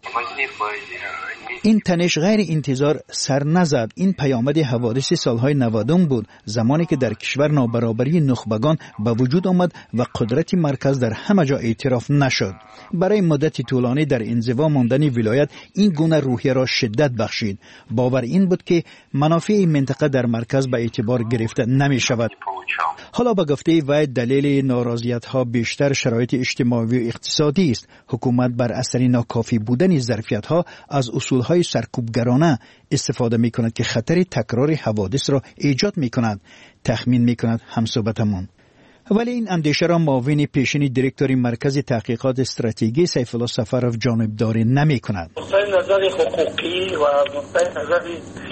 این تنش غیر انتظار سر نزد. این پیامد حوادث سالهای نودم بود، زمانی که در کشور نابرابری نخبگان به وجود آمد و قدرت مرکز در همه جا اعتراف نشد. برای مدت طولانی در انزوا ماندن ولایت این گونه روحیه را شدت بخشید. باور این بود که منافع این منطقه در مرکز به اعتبار گرفته نمی شود. حالا به گفته وی دلیل ناراضیت ها بیشتر شرایط اجتماعی و اقتصادی است. حکومت بر اثر ناکافی بودن ظرفیت ها از اصول های سرکوبگرانه استفاده می کند که خطر تکرار حوادث را ایجاد می کند. تخمین می کند همصحبتمان. ولی این اندیشه را معاون پیشین دیرکتور مرکز تحقیقات استراتژی سیف الله سفرов جانبداری نمی کند. از نظر حقوقی و از نظر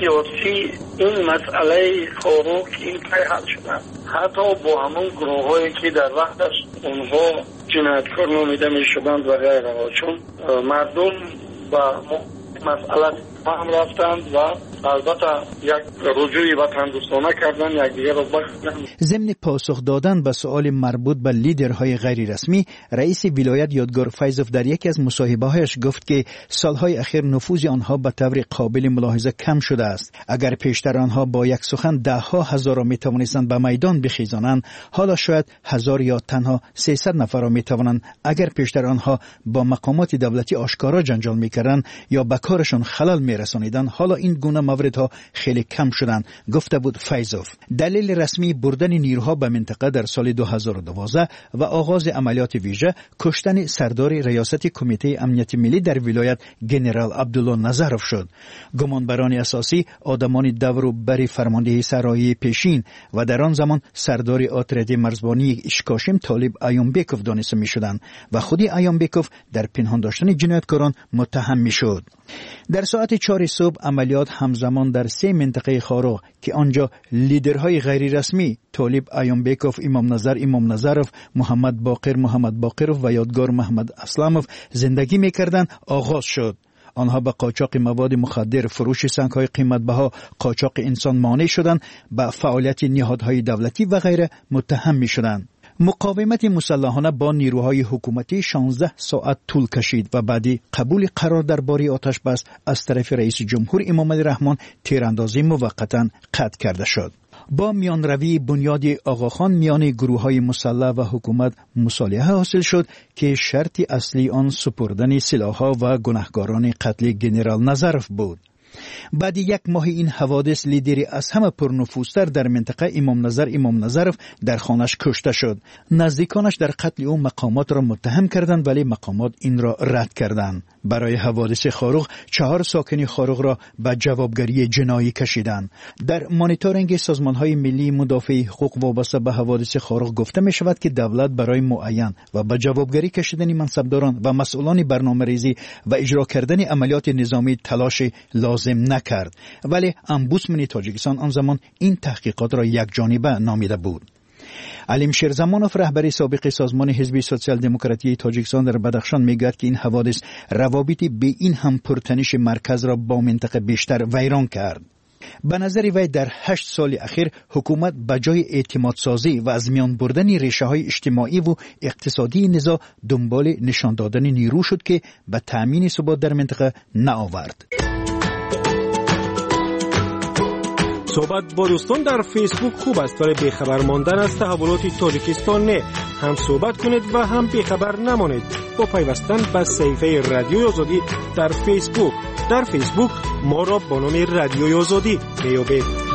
سیاسی این مسئله خارق این پی حل شده. حتی با همون گروه هایی که در وقتش اونها جنایتکار نامیده می شدند و غیره، چون مردم با مسئله هم رفتند و البته یک رجوعی وطن دوستانه کردن، یک دیگر رو بخشیدن. ضمن پاسخ دادن به سؤال مربوط به لیدرهای غیر رسمی، رئیس ولایت یادگار فیضوف در یکی از مصاحبه‌هایش گفت که سالهای اخیر نفوذ آنها به طور قابل ملاحظه کم شده است. اگر پیشتر آنها با یک سخن ده ها هزار را می توانستند به میدان بخیزانند، حالا شاید هزار یا تنها سیصد نفر را می توانند. اگر پیشتر آنها با مقامات دولتی آشکارا جنجال می‌کردند یا به کارشان خلل می‌رسانیدند، حالا این گونه موردها خیلی کم شدند، گفته بود فیضوف. دلیل رسمی بردن نیروها به منطقه در سال دو هزار و دوازده و آغاز عملیات ویژه کشتن سردار ریاست کمیته امنیت ملی در ولایت ژنرال عبدالله نظرов شد. گمانبران اساسی آدمان دور و بر فرماندهی صحرایی پیشین و در آن زمان سردار اتریاد مرزبانی اشکاشم طالب ایومبکوف دانسته می‌شدند و خودی ایومبکوف در پنهان داشتن جنایتکاران متهم می‌شد. در ساعت چهار صبح عملیات همزمان در سه منطقه خارق که آنجا لیدرهای غیر رسمی طالب ایومبکوف، امام نظر امام نظرов، محمد باقر محمد باقرov و یادگار محمد اسلامov زندگی می‌کردند آغاز شد. آنها به قاچاق مواد مخدر، فروش سنگ‌های قیمت‌بها، قاچاق انسان مانع شدند، به فعالیت نهادهای دولتی و غیره متهم می‌شدند. مقاومت مسلحانه با نیروهای حکومتی شانزده ساعت طول کشید و بعدی قبول قرار درباره آتش بس از طرف رئیس جمهور امام علی رحمان تیراندازی موقتا قطع کرده شد. با میانروی بنیاد آقاخان میان گروه‌های مسلح و حکومت مصالحه حاصل شد که شرط اصلی آن سپردن سلاح‌ها و گناهکاران قتل ژنرال نظرов بود. بعد یک ماه این حوادث لیدری از همه پرنفوذتر در منطقه امام نظر امام نظرف در خانش کشته شد. نزدیکانش در قتل او مقامات را متهم کردند ولی مقامات این را رد کردند. برای حوادث خاروق چهار ساکن خاروق را به جوابگری جنایی کشیدند. در مانیتورینگ سازمان‌های ملی مدافع حقوق وابسته به حوادث خاروق گفته می شود که دولت برای معین و به جوابگری کشیدن منصبداران و مسئولان برنامه‌ریزی و اجرا کردن عملیات نظامی تلاش لازم نکرد، ولی امبودسمن تاجیکستان آن زمان این تحقیقات را یک جانبه نامیده بود. علیم شیرزمانوف رهبر سابق سازمان حزب سوسیال دموکراتی تاجیکستان در بدخشان میگوید که این حوادث روابطی به این هم پرتنش مرکز را با منطقه بیشتر ویران کرد. به نظر وی در هشت سال اخیر حکومت بجای اعتماد سازی و از میان بردن ریشه های اجتماعی و اقتصادی نزاع دنبال نشان دادن نیرو شد که به تأمین ثبات در منطقه نآورد. صحبت با دوستان در فیسبوک خوب است ولی بیخبر ماندن از تحولات تاجیکستان نه. هم صحبت کنید و هم بیخبر نمانید با پیوستن به صفحه رادیوی آزادی در فیسبوک. در فیسبوک ما را با نام رادیوی آزادی میابید.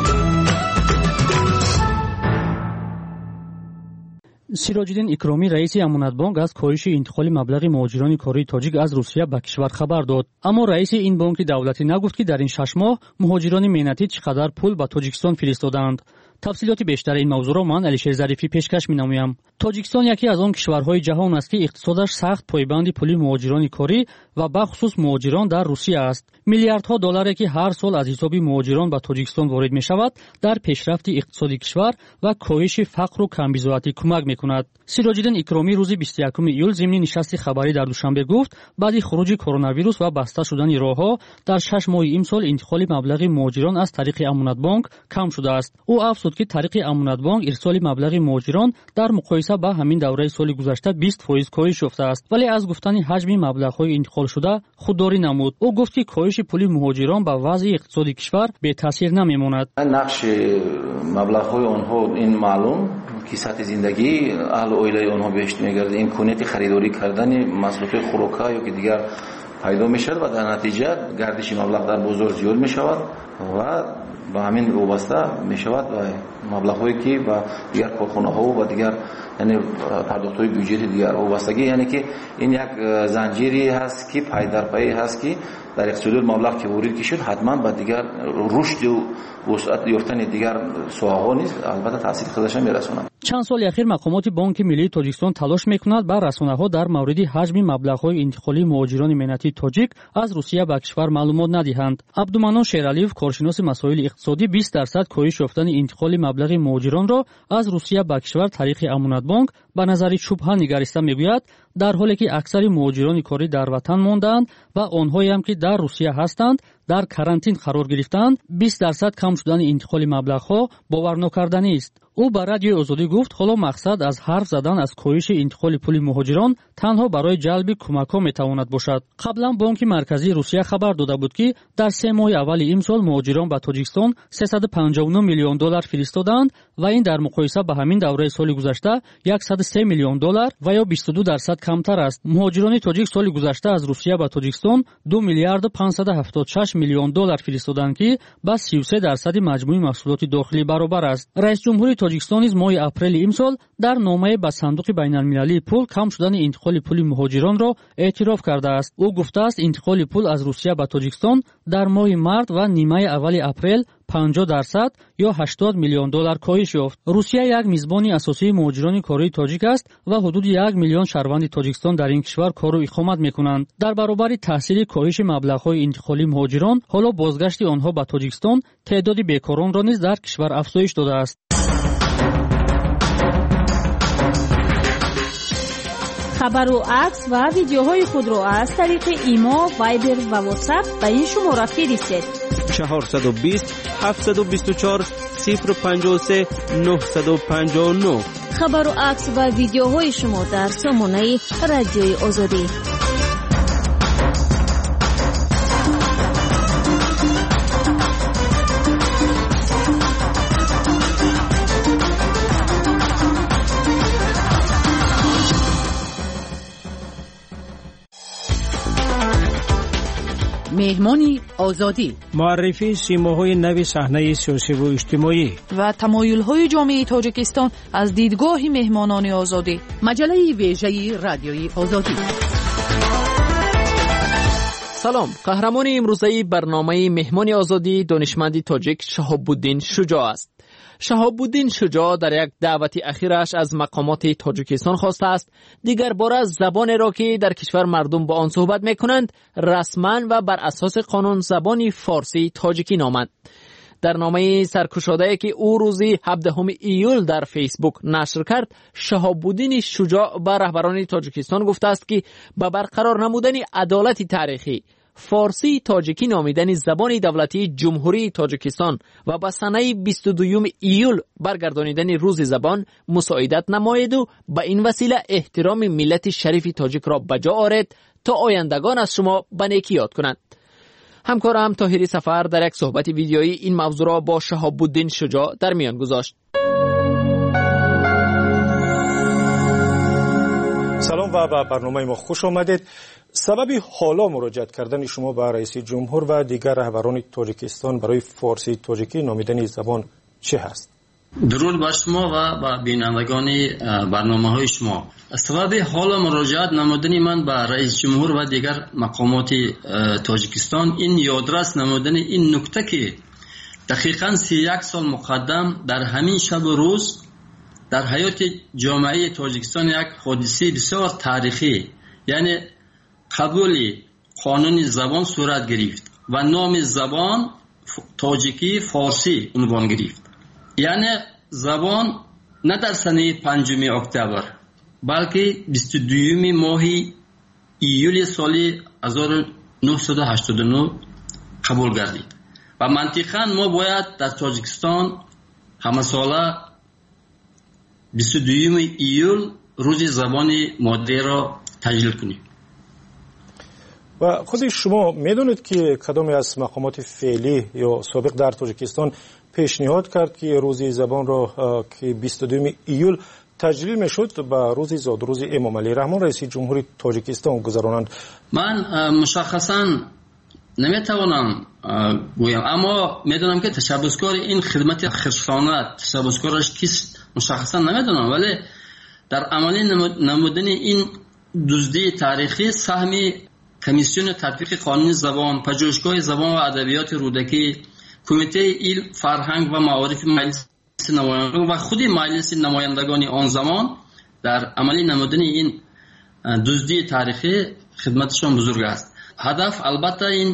سیراج‌الدین اکرامی رئیس امانتبانک از کاهش انتقال مبلغ مهاجران کاری تاجیک از روسیه به کشور خبر داد. اما رئیس این بانک دولتی نگفت که در این شش ماه مهاجران مهنتی چقدر پول به تاجیکستان فرستادند. تفصیلات بیشتر این موضوع را من علیشیر ظریفی پیشکش می‌نمایم. تاجیکستان یکی از آن کشورهای جهان است که اقتصادش سخت پایبند پولی مهاجران کاری و به خصوص مهاجران در روسیه است. میلیاردها دلاری که هر سال از حساب مهاجران به تاجیکستان وارد می‌شود در پیشرفت اقتصادی کشور و کاهش فقر و کمبزاعتی کمک می‌کند. سیراج‌الدین اکرامی روز بیست و یکم ایول ضمن نشست خبری در دوشنبه گفت بعد خروج کرونا ویروس و بسته شدن راه‌ها در شش ماه امسال انتقال مبلغ مهاجران از طریق امانتبانک کم شده است. او افزود که طریق امانتبانک ارسال مبلغ مهاجران در مقایسه با همین دوره سال گذشته بیست درصد کاهش یافته است، ولی از گفتن حجم مبلغ‌های انتقال شده خودداری نمود. او گفت که کاهش پول مهاجران با وضع اقتصادی کشور به تاثیر نمیماند. نقش مبلغ‌های آنها این معلوم که سطح زندگی اهل اویله آنها بهشت میگرده، امکانیت خریداری کردن محصولات خوراکی یا که دیگر پیدا میشد و در نتیجه گردش مبلغ در بازار زیاد میشود و با همین وابسته میشود و مبلغ‌هایی که با دیگر کارخانه‌ها و دیگر یعنی پرداخت‌های بودجه دیگر وابستگی، یعنی که این یک زنجیری هست که پای در پای هست که در اقتصاد مبلغ که وارد شد حتما با دیگر رشد و وسعت یافتن دیگر سوها نیست البته تاثیر خودش میرسونه. چند سال اخیر مقامات بانک ملی تاجیکستان تلاش میکند بر رسانه‌ها در مورد حجم مبلغ‌های انتقالی مهاجران مهنتی تاجیک از روسیه به کشور معلومات ندهند. عبدالمنان شیرعلیف کارشناس مسائل اقتصادی بیست درصد کاهش یافتن انتقال مبلغ مهاجران را از روسیه به کشور طریق امانتبانک به نظر شبهه نگریسته میگوید، در حالی که اکثر مهاجران کاری در وطن ماندند و آنهایی هم که در روسیه هستند در کرانتین قرار گرفتند. بیست درصد کم شدن انتقال مبلغ‌ها باور نکردنی است. او به رادیوی آزادی گفت حالا مقصد از حرف زدن از کاهش انتقال پول مهاجران تنها برای جلب کمک‌ها میتواند باشد. قبلا بانک مرکزی روسیه خبر داده بود که در سه ماه اول امسال مهاجران به تاجیکستان سیصد و پنجاه و نه میلیون دلار فرستادند و این در مقایسه با همین دوره سال گذشته صد و سه میلیون دلار و یا بیست و دو درصد کمتر است. مهاجران تاجیک سال گذشته از روسیه به تاجیکستان دو میلیارد و پانصد و هفتاد و شش میلیون دلار فرستادند که با سی و سه درصد مجموع محصولات داخلی برابر است. رئیس جمهور تاجیکستان نیز ماه اپریل امسال در نامه به صندوق بین‌المللی پول کم شدن انتقال پول مهاجران را اعتراف کرده است. او گفته است انتقال پول از روسیه به تاجیکستان در ماه مارس و نیمه اول اپریل پنجاه درصد یا هشتاد میلیون دلار کاهش یافت. روسیه یک میزبان اساسی مهاجران کاری تاجیک است و حدود یک میلیون شهروند تاجیکستان در این کشور کار و اقامت میکنند. در برابر تاثیر کاهش مبلغ‌های انتقالی مهاجران، حالا بازگشت آنها به تاجیکستان تعداد بیکاران را نیز در کشور افزایش داده است. خبر و عکس و ویدیوهای خود را از طریق ایما، وایبر و واتساپ به این شماره فرستید: چهارصد و بیست هفتصد و بیست و چهار صفر پنجاه و سه نهصد و پنجاه و نه. خبر و عکس و ویدیوهای شما در سامانه رادیوی آزادی. مهمانی آزادی، معرفی سیماهای نوی صحنه سیاسی و اجتماعی و تمایل‌های جامعه تاجیکستان از دیدگاه مهمانان آزادی. مجله ویژه رادیوی آزادی. سلام، قهرمان امروزه برنامه مهمان آزادی دانشمند تاجیک شهاب الدین شجاع است. شهاب الدین شجاع در یک دعوت اخیرش از مقامات تاجیکستان خواسته است دیگر باره زبان را که در کشور مردم با آن صحبت میکنند رسما و بر اساس قانون زبان فارسی تاجیکی نامند. در نامه سرکشاده که او روزی هفدهم ایول در فیسبوک نشر کرد، شهاب الدین شجاع به رهبران تاجیکستان گفته است که به برقرار نمودن عدالت تاریخی فارسی تاجیکی نامیدن زبان دولتی جمهوری تاجیکستان و به سنه بیست و دوم ایول برگردانیدن روز زبان مساعدت نماید و به این وسیله احترام ملت شریف تاجیک را بجا آورد تا آیندگان از شما به نیکی یاد کنند. همکارم طاهری سفر در یک صحبت ویدیویی این موضوع را با شهاب الدین شجاع در میان گذاشت. سلام و به برنامه ما خوش آمدید. سبب حالا مراجعت کردن شما به رئیس جمهور و دیگر رهبران تاجیکستان برای فارسی تاجیکی نامیدن زبان چه هست؟ درود بر شما و به بینندگان برنامه های شما. سبب حالا مراجعت نمودن من به رئیس جمهور و دیگر مقامات تاجیکستان این یادرس نمودن این نکته که دقیقاً سی و یک سال مقدم در همین شب و روز در حیات جامعه تاجیکستان یک حادثه بسیار تاریخی یعنی قبول قانون زبان صورت گرفت و نام زبان تاجیکی فارسی عنوان گرفت. یعنی زبان نه در سنه پنجم اکتبر بلکه بیست و دوم ماه ایول سال هزار و نهصد و هشتاد و نه قبول گردید و منطقاً ما باید در تاجیکستان همه ساله بیست و دوم ایول روز زبان مادری را تجلیل کنیم. و خود شما میدونید که کدام از مقامات فعلی یا سابق در تاجیکستان پیشنهاد کرد که روز زبان را که بیست و دوم ایول تجلیل میشد به روز زاد روز امام علی رحمان رئیس جمهوری تاجیکستان گذرانند؟ من مشخصا نمیتوانم گویم، اما میدونم که تشبسکار این خدمت خصوصانه تشبسکارش کیست مشخصا نمیدونم، ولی در عملی نمودن این دزدی تاریخی سهمی کمیسیون تطبیق قانون زبان، پژوهشگاه زبان و ادبیات رودکی، کمیته علم، فرهنگ و معارف مجلس نمایندگان و خود مجلس نمایندگان آن زمان در عملی نمودن این دزدی تاریخی خدمتشان بزرگ است. هدف البته این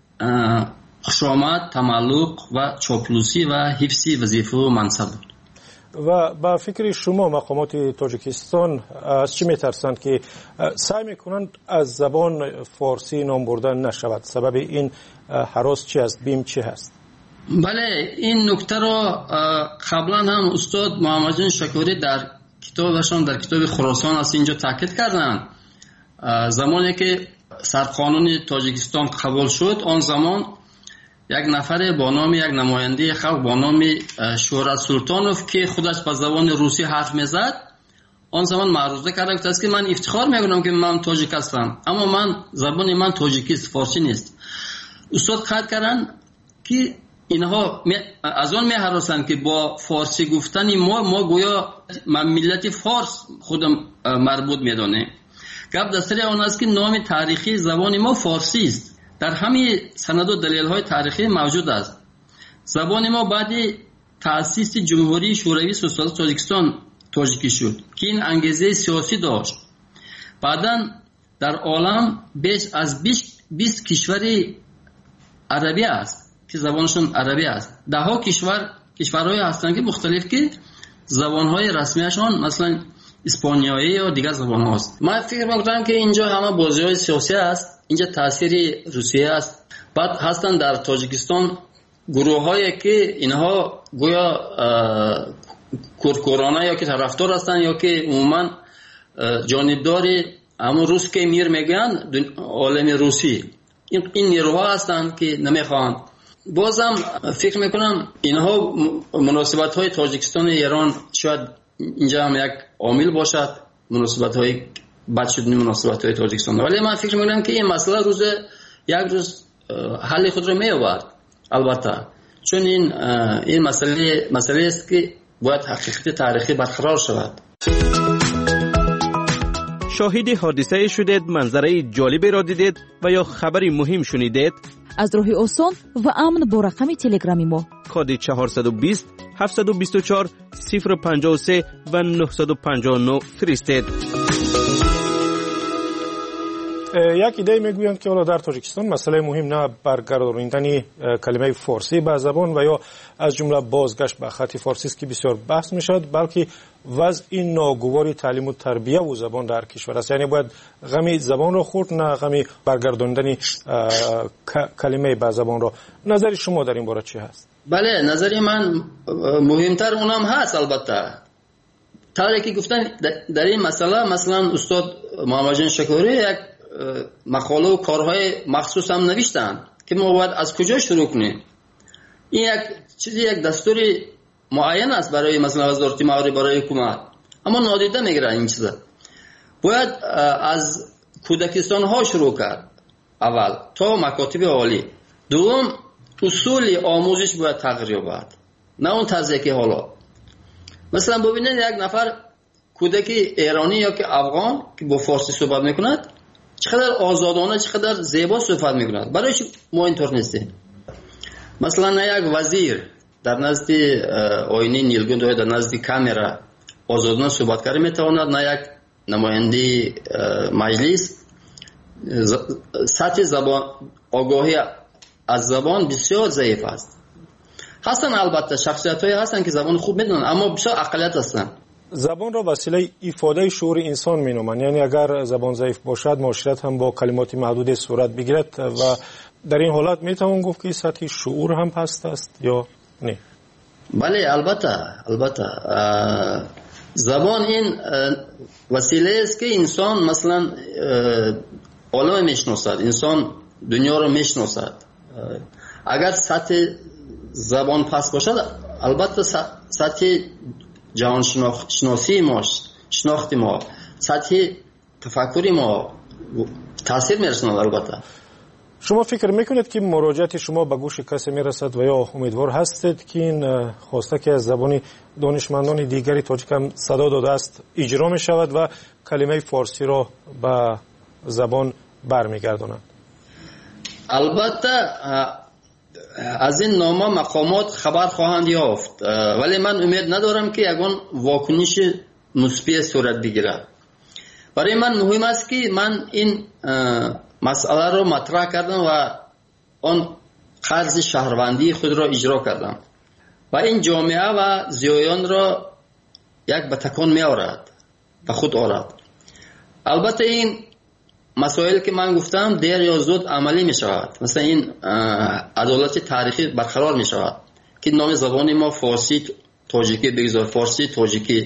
خوشامد، تملق و چاپلوسی و حفظ وظیفه و منصب بود. و با فکر شما مقامات تاجیکستان از چی میترسند که سعی میکنند از زبان فارسی نام بردن نشود؟ سبب این هراس چی است؟ بیم چی هست؟ بله، این نکته را قبلا هم استاد محمد جان شکوری در کتابشان در کتاب خراسان از اینجا تاکید کردند. زمانی که سرقانون تاجیکستان قبول شد آن زمان یک نفر با نام یک نماینده خلق با نام شهرت سلطانوف که خودش با زبان روسی حرف میزد آن زمان معروضه کرده بود که من افتخار میکنم که من تاجیک هستم، اما من زبان من تاجیکی است، فارسی نیست. استاد قید کردن که اینها از آن میهراسند که با فارسی گفتن ما ما گویا ملت فارس خودم مربوط میدانه. گپ در سر آن است که نام تاریخی زبان ما فارسی است. در همین سند و دلیل های تاریخی موجود است. زبان ما بعد تأسیس جمهوری شوروی سوسیالیست تاجیکستان تاجیکی شد که این انگیزه سیاسی داشت. بعداً در عالم بیش از بیست کشور عربی است که زبانشون عربی است. ده ها کشور کشورهای هستند که مختلف که زبانهای رسمیشان مثلا اسپانیایی یا دیگر زبان هاست. من فکر میکنم که اینجا همه بازی های سیاسی است، اینجا تاثیر روسیه است. بعد هستن در تاجیکستان گروه هایی که اینها گویا کورکورانه یا که طرفدار هستن یا که عموما جانبدار همون روس که میر میگن عالم روسی، این این نیروها هستند که نمیخوان. بازم فکر میکنم اینها مناسبت های تاجیکستان و ایران شاید اینجا هم یک عامل باشد، مناسبت های بد شدن مناسبت های تاجیکستان. ولی من فکر میکنم که این مسئله روز یک روز حل خود رو می آورد. البته چون این این مسئله مسئله است که باید حقیقت تاریخی برقرار شود. شاهد حادثه شدید، منظره جالبی را دیدید و یا خبری مهم شنیدید؟ از راه آسان و امن با رقم تلگرامی ما کد چهارصد و بیست هفتصد و بیست و چهار صفر پنجاه و سه و نهصد و پنجاه و نه فرستید. یک ایده میگویند که حالا در تاجیکستان مسئله مهم نه برگرداندن کلمه فارسی به زبان و یا از جمله بازگشت به خط فارسی است که بسیار بحث میشد، بلکه وضع این ناگوار تعلیم و تربیت و زبان در کشور است. یعنی باید غمی زبان را خورد، نه غمی برگرداندن کلمه به زبان را. نظر شما در این باره چی هست؟ بله، نظر من مهمتر اونم هست. البته طوری که گفتن در این مسئله، مثلا استاد محمد جان شکوری یک مقاله و کارهای مخصوص هم نوشتن که ما باید از کجا شروع کنیم. این یک چیزی، یک دستوری معین است برای مثلا وزارت مالی، برای حکومت، اما نادیده میگیرن این چیزا. باید از کودکستان ها شروع کرد اول تا مکاتب عالی. دوم، اصول آموزش باید تغییر یابد، نه اون طرزی که حالا. مثلا ببینید یک نفر کودک ایرانی یا که افغان که با فارسی صحبت میکند چقدر آزادانه، چقدر زیبا صحبت میکند. برای چی ما اینطور نیستیم؟ مثلا نه یک وزیر در نزد آینه نیلگون در نزد کامرا آزادانه صحبت کردن میتواند، نه یک نماینده مجلس. سطح زبان، آگاهی از زبان بسیار ضعیف است. هستن البته شخصیت های هستن که زبان خوب میدونن، اما بسیار اقلیت هستن. زبان را وسیله ایفاده شعور انسان مینامند. یعنی اگر زبان ضعیف باشد، معاشرت هم با کلمات محدود صورت بگیرد و در این حالت میتوان گفت که سطح شعور هم پست است یا نه؟ بله، البته البته زبان این وسیله است که انسان مثلا عالم میشناسد، انسان دنیا رو میشناسد. اگر سطح زبان پست باشد، البته سطح جهان شناسی ما، شناخت ما، سطح تفکری ما تاثیر میرساند. البته شما فکر میکنید که مراجعت شما به گوش کسی میرسد و یا امیدوار هستید که این خواسته که از زبان دانشمندان دیگری تاجیک هم صدا داده است اجرا می شود و کلمه فارسی را به زبان برمیگرداند؟ البته از این نامه مقامات خبر خواهند یافت، ولی من امید ندارم که یگان واکنش مثبت صورت بگیرد. برای من مهم است که من این مسئله رو مطرح کردم و آن قرض شهروندی خود را اجرا کردم و این جامعه و زیایان را یک به تکان می آورد و خود آورد. البته این مسائل که من گفتم دیر یا زود عملی می شود. مثلا این عدالت تاریخی برقرار می شود که نام زبان ما فارسی تاجیکی بگذار، فارسی تاجیکی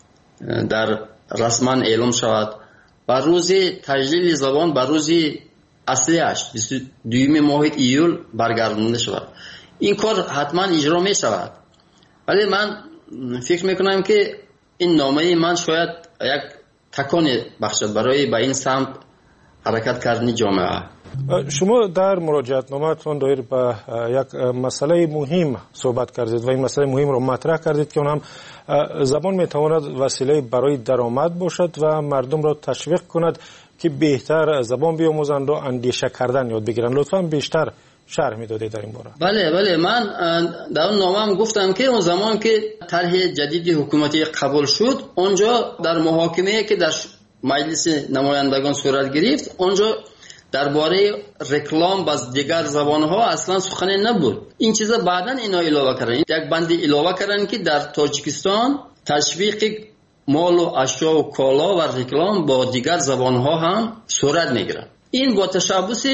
در رسما اعلام شود و روز تجلیل زبان به روز اصلیش بیست و دوم ماه ایول برگردانده شود. این کار حتما اجرا می شود، ولی من فکر می کنم که این نامه من شاید یک تکان بخشد برای به این سمت حرکت کردن جامعه. شما در مراجعت نامه‌تان دایر به یک مسئله مهم صحبت کردید و این مسئله مهم رو مطرح کردید که اون هم زبان میتواند وسیله برای درآمد باشد و مردم را تشویق کند که بهتر زبان بیاموزند و اندیشه کردن یاد بگیرند. لطفاً بیشتر شرح میدادید در این باره. بله بله، من در اون نامه‌ام گفتم که اون زمان که طرح جدید حکومتی قبول شد، اونجا در محاکمه‌ای که در مجلس نمایندگان صورت گرفت، اونجا درباره رکلام باز دیگر زبان‌ها اصلا سخنی نبود. این چیزا بعداً اینا علاوه کردن، یک بند علاوه کردن که در تاجیکستان تشویق مال و اشیا و کالا و رکلام با دیگر زبان‌ها هم صورت میگیرد. این با تشبث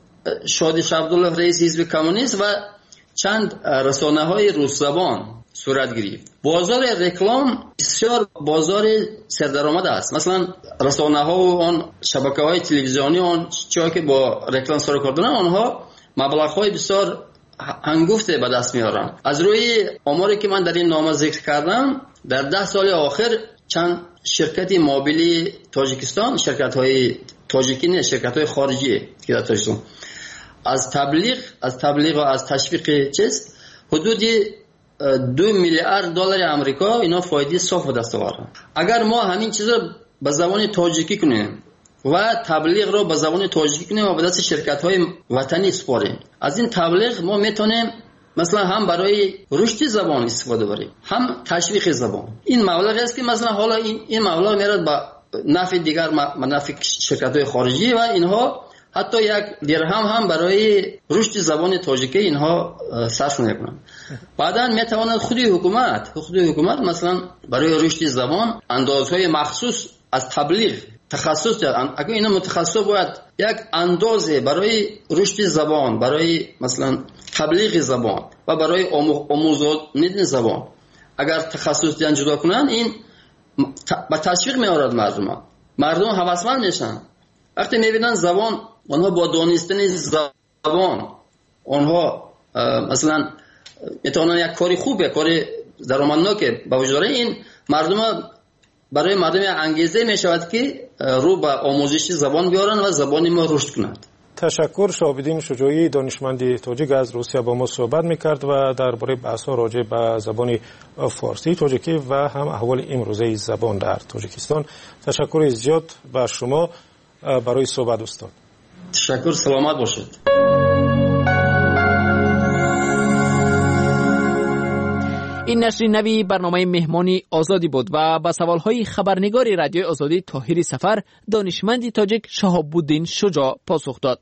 شادی عبدالله رئیس حزب کمونیست و چند رسانه‌های روس زبان صورت گرفت. بازار رکلام بسیار بازار سردرآمد است. مثلا رسانه‌ها و آن شبکه‌های تلویزیونی آن چیزی که با رکلام سر کار دارن، آنها مبلغ‌های بسیار هنگفته به دست میارن. از روی آماری که من در این نامه ذکر کردم، در ده سال آخر چند شرکت موبیلی تاجیکستان، شرکت‌های تاجیکی نه، شرکت‌های خارجی که در تاجیکستان، از تبلیغ از تبلیغ و از تشویق چیز حدود دو میلیارد دلار آمریکا اینا فایده صاف به دست آورد. اگر ما همین چیزا به زبان تاجیکی کنیم و تبلیغ رو به زبان تاجیکی کنیم و به دست شرکت‌های وطنی سپاریم، از این تبلیغ ما میتونیم مثلا هم برای رشد زبان استفاده بریم، هم تشویق زبان. این مبلغ است که مثلا حالا این این مبلغ میاد با نفع دیگر، نفع شرکت‌های خارجی و اینها حتی یک درهم هم برای رشد زبان تاجیکی اینها صرف نمی‌کنند. بعداً میتواند خودی حکومت خودی حکومت مثلا برای رشد زبان اندازهای مخصوص از تبلیغ تخصص دارن. اگر اینا متخصص باید یک اندازه برای رشد زبان، برای مثلا تبلیغ زبان و برای آموزاندن زبان اگر تخصص دیان جدا کنن، این با تشویق میارد مردم مردم هوسمند میشن. وقتی میبینن زبان، آنها با دانستن زبان آنها مثلا میتونن یک کاری خوبه، کاری درآمدناک به وجود داره، این مردم برای مردم انگیزه می شود که رو به آموزش زبان بیارن و زبان ما رشد کند. تشکر. شهاب‌الدین شجاعی دانشمند تاجیک از روسیه با ما صحبت میکرد و درباره بحث‌ها راجع به زبان فارسی تاجیکی و هم احوال امروزه زبان در تاجیکستان. تشکر زیاد بر شما برای صحبت استاد. تشکر، سلامت باشید. این نشر نوی برنامه مهمانی آزادی بود و با سوالهای خبرنگار رادیوی آزادی طاهر سفر دانشمند تاجیک شهاب‌الدین شجاع پاسخ داد.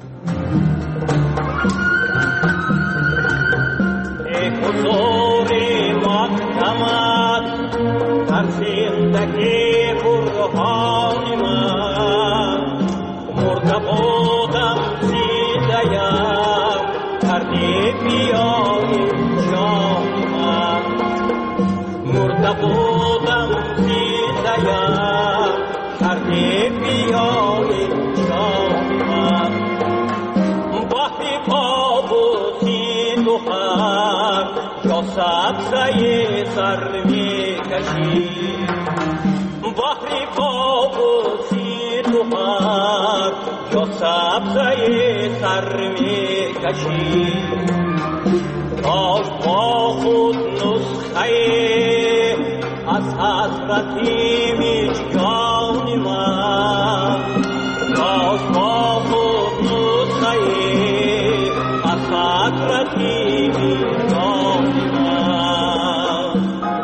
بودم زیده‌ام کرده بیای شامم وقتی قابوسی دو هم یا سبزه سر می کشید وقتی قابوسی دو هم یا سبزه سر می کشید کاش با خود نسخه از حسرتی میشکانی من کاش با خود نسخه از حسرتی میشکانی من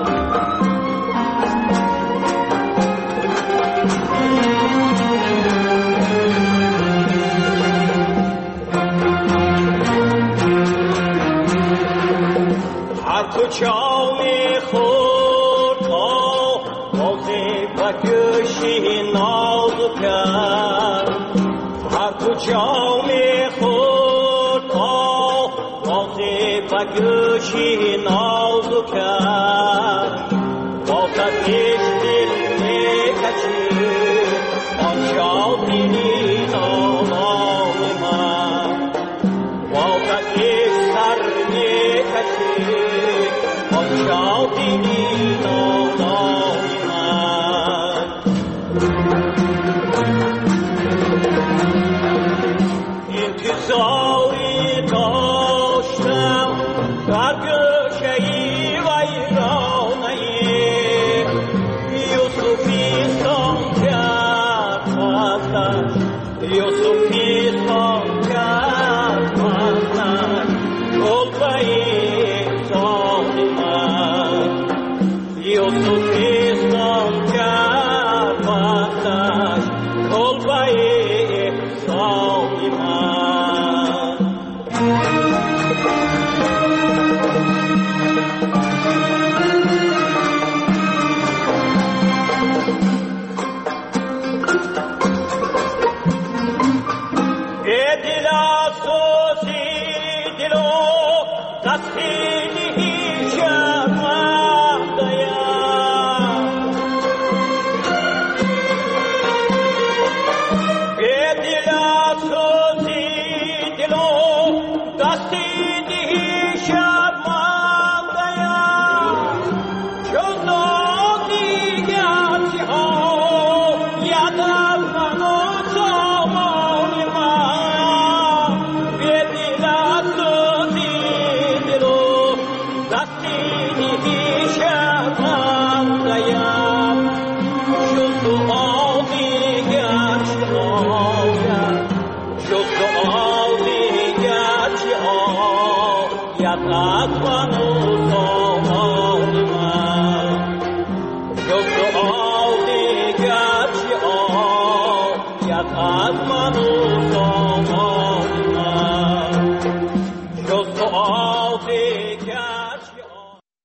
هر کجا میخورد بازی بکشی نازو کرد هر کجا میخورد بازی بکشی نازو کرد بازش دل میکشید آن شادی نالام من بازش سر میکشید آن شادی نالام من انتظاری داشتم در گوشه‌ای ویرانه یوسفیستان کرد پسش یوسفیستان کرد پسش کلبه‌ای ظالمت یوسفیستان کرد پسش کلبه‌ای ظالمت وقتی دیشب